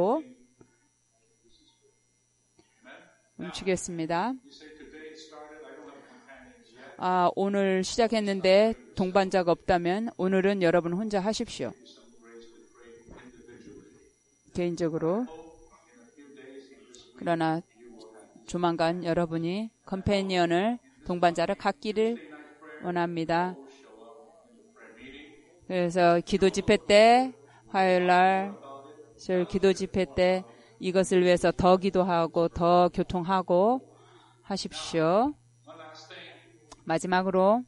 멈추겠습니다. 오늘 시작했는데 동반자가 없다면 오늘은 여러분 혼자 하십시오. 개인적으로. 그러나 조만간 여러분이 동반자를 갖기를 원합니다. 그래서 기도 집회 때, 화요일날 기도 집회 때 이것을 위해서 더 기도하고 더 교통하고 하십시오. 마지막으로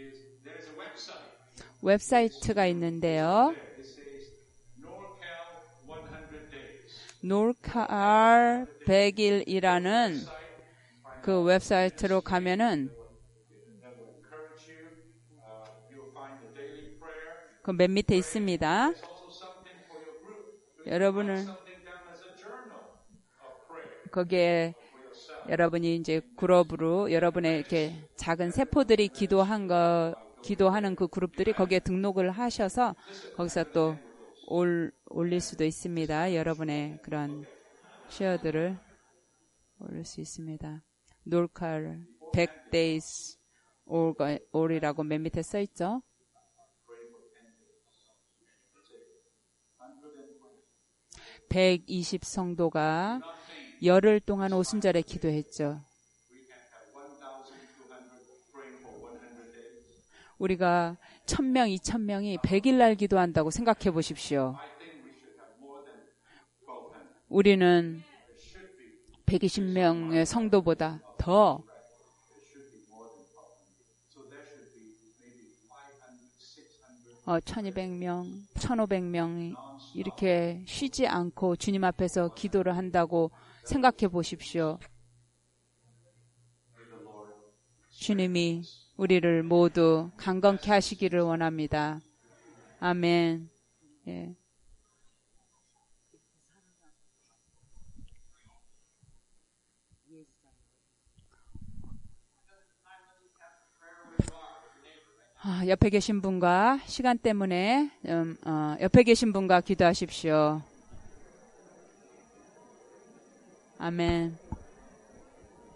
웹사이트가 있는데요. NorCal 100일이라는 그 웹사이트로 가면은 그 맨 밑에 있습니다. 여러분은 거기에 여러분이 이제 그룹으로 여러분의 이렇게 작은 세포들이 기도하는 그 그룹들이 거기에 등록을 하셔서 거기서 또 올릴 수도 있습니다. 여러분의 그런 쉐어들을 올릴 수 있습니다. NorCal 100 days all이라고 맨 밑에 써 있죠. (120) 성도가 열흘 동안 오순절에 기도했죠. 우리가 1000명, 2000명이 100일날 기도한다고 생각해 보십시오. 우리는 120명의 성도보다 더 1200명, 1500명이 이렇게 쉬지 않고 주님 앞에서 기도를 한다고 생각해 보십시오. 주님이 우리를 모두 강건케 하시기를 원합니다. 아멘. 예. 옆에 계신 분과 시간 때문에 옆에 계신 분과 기도하십시오. 아멘.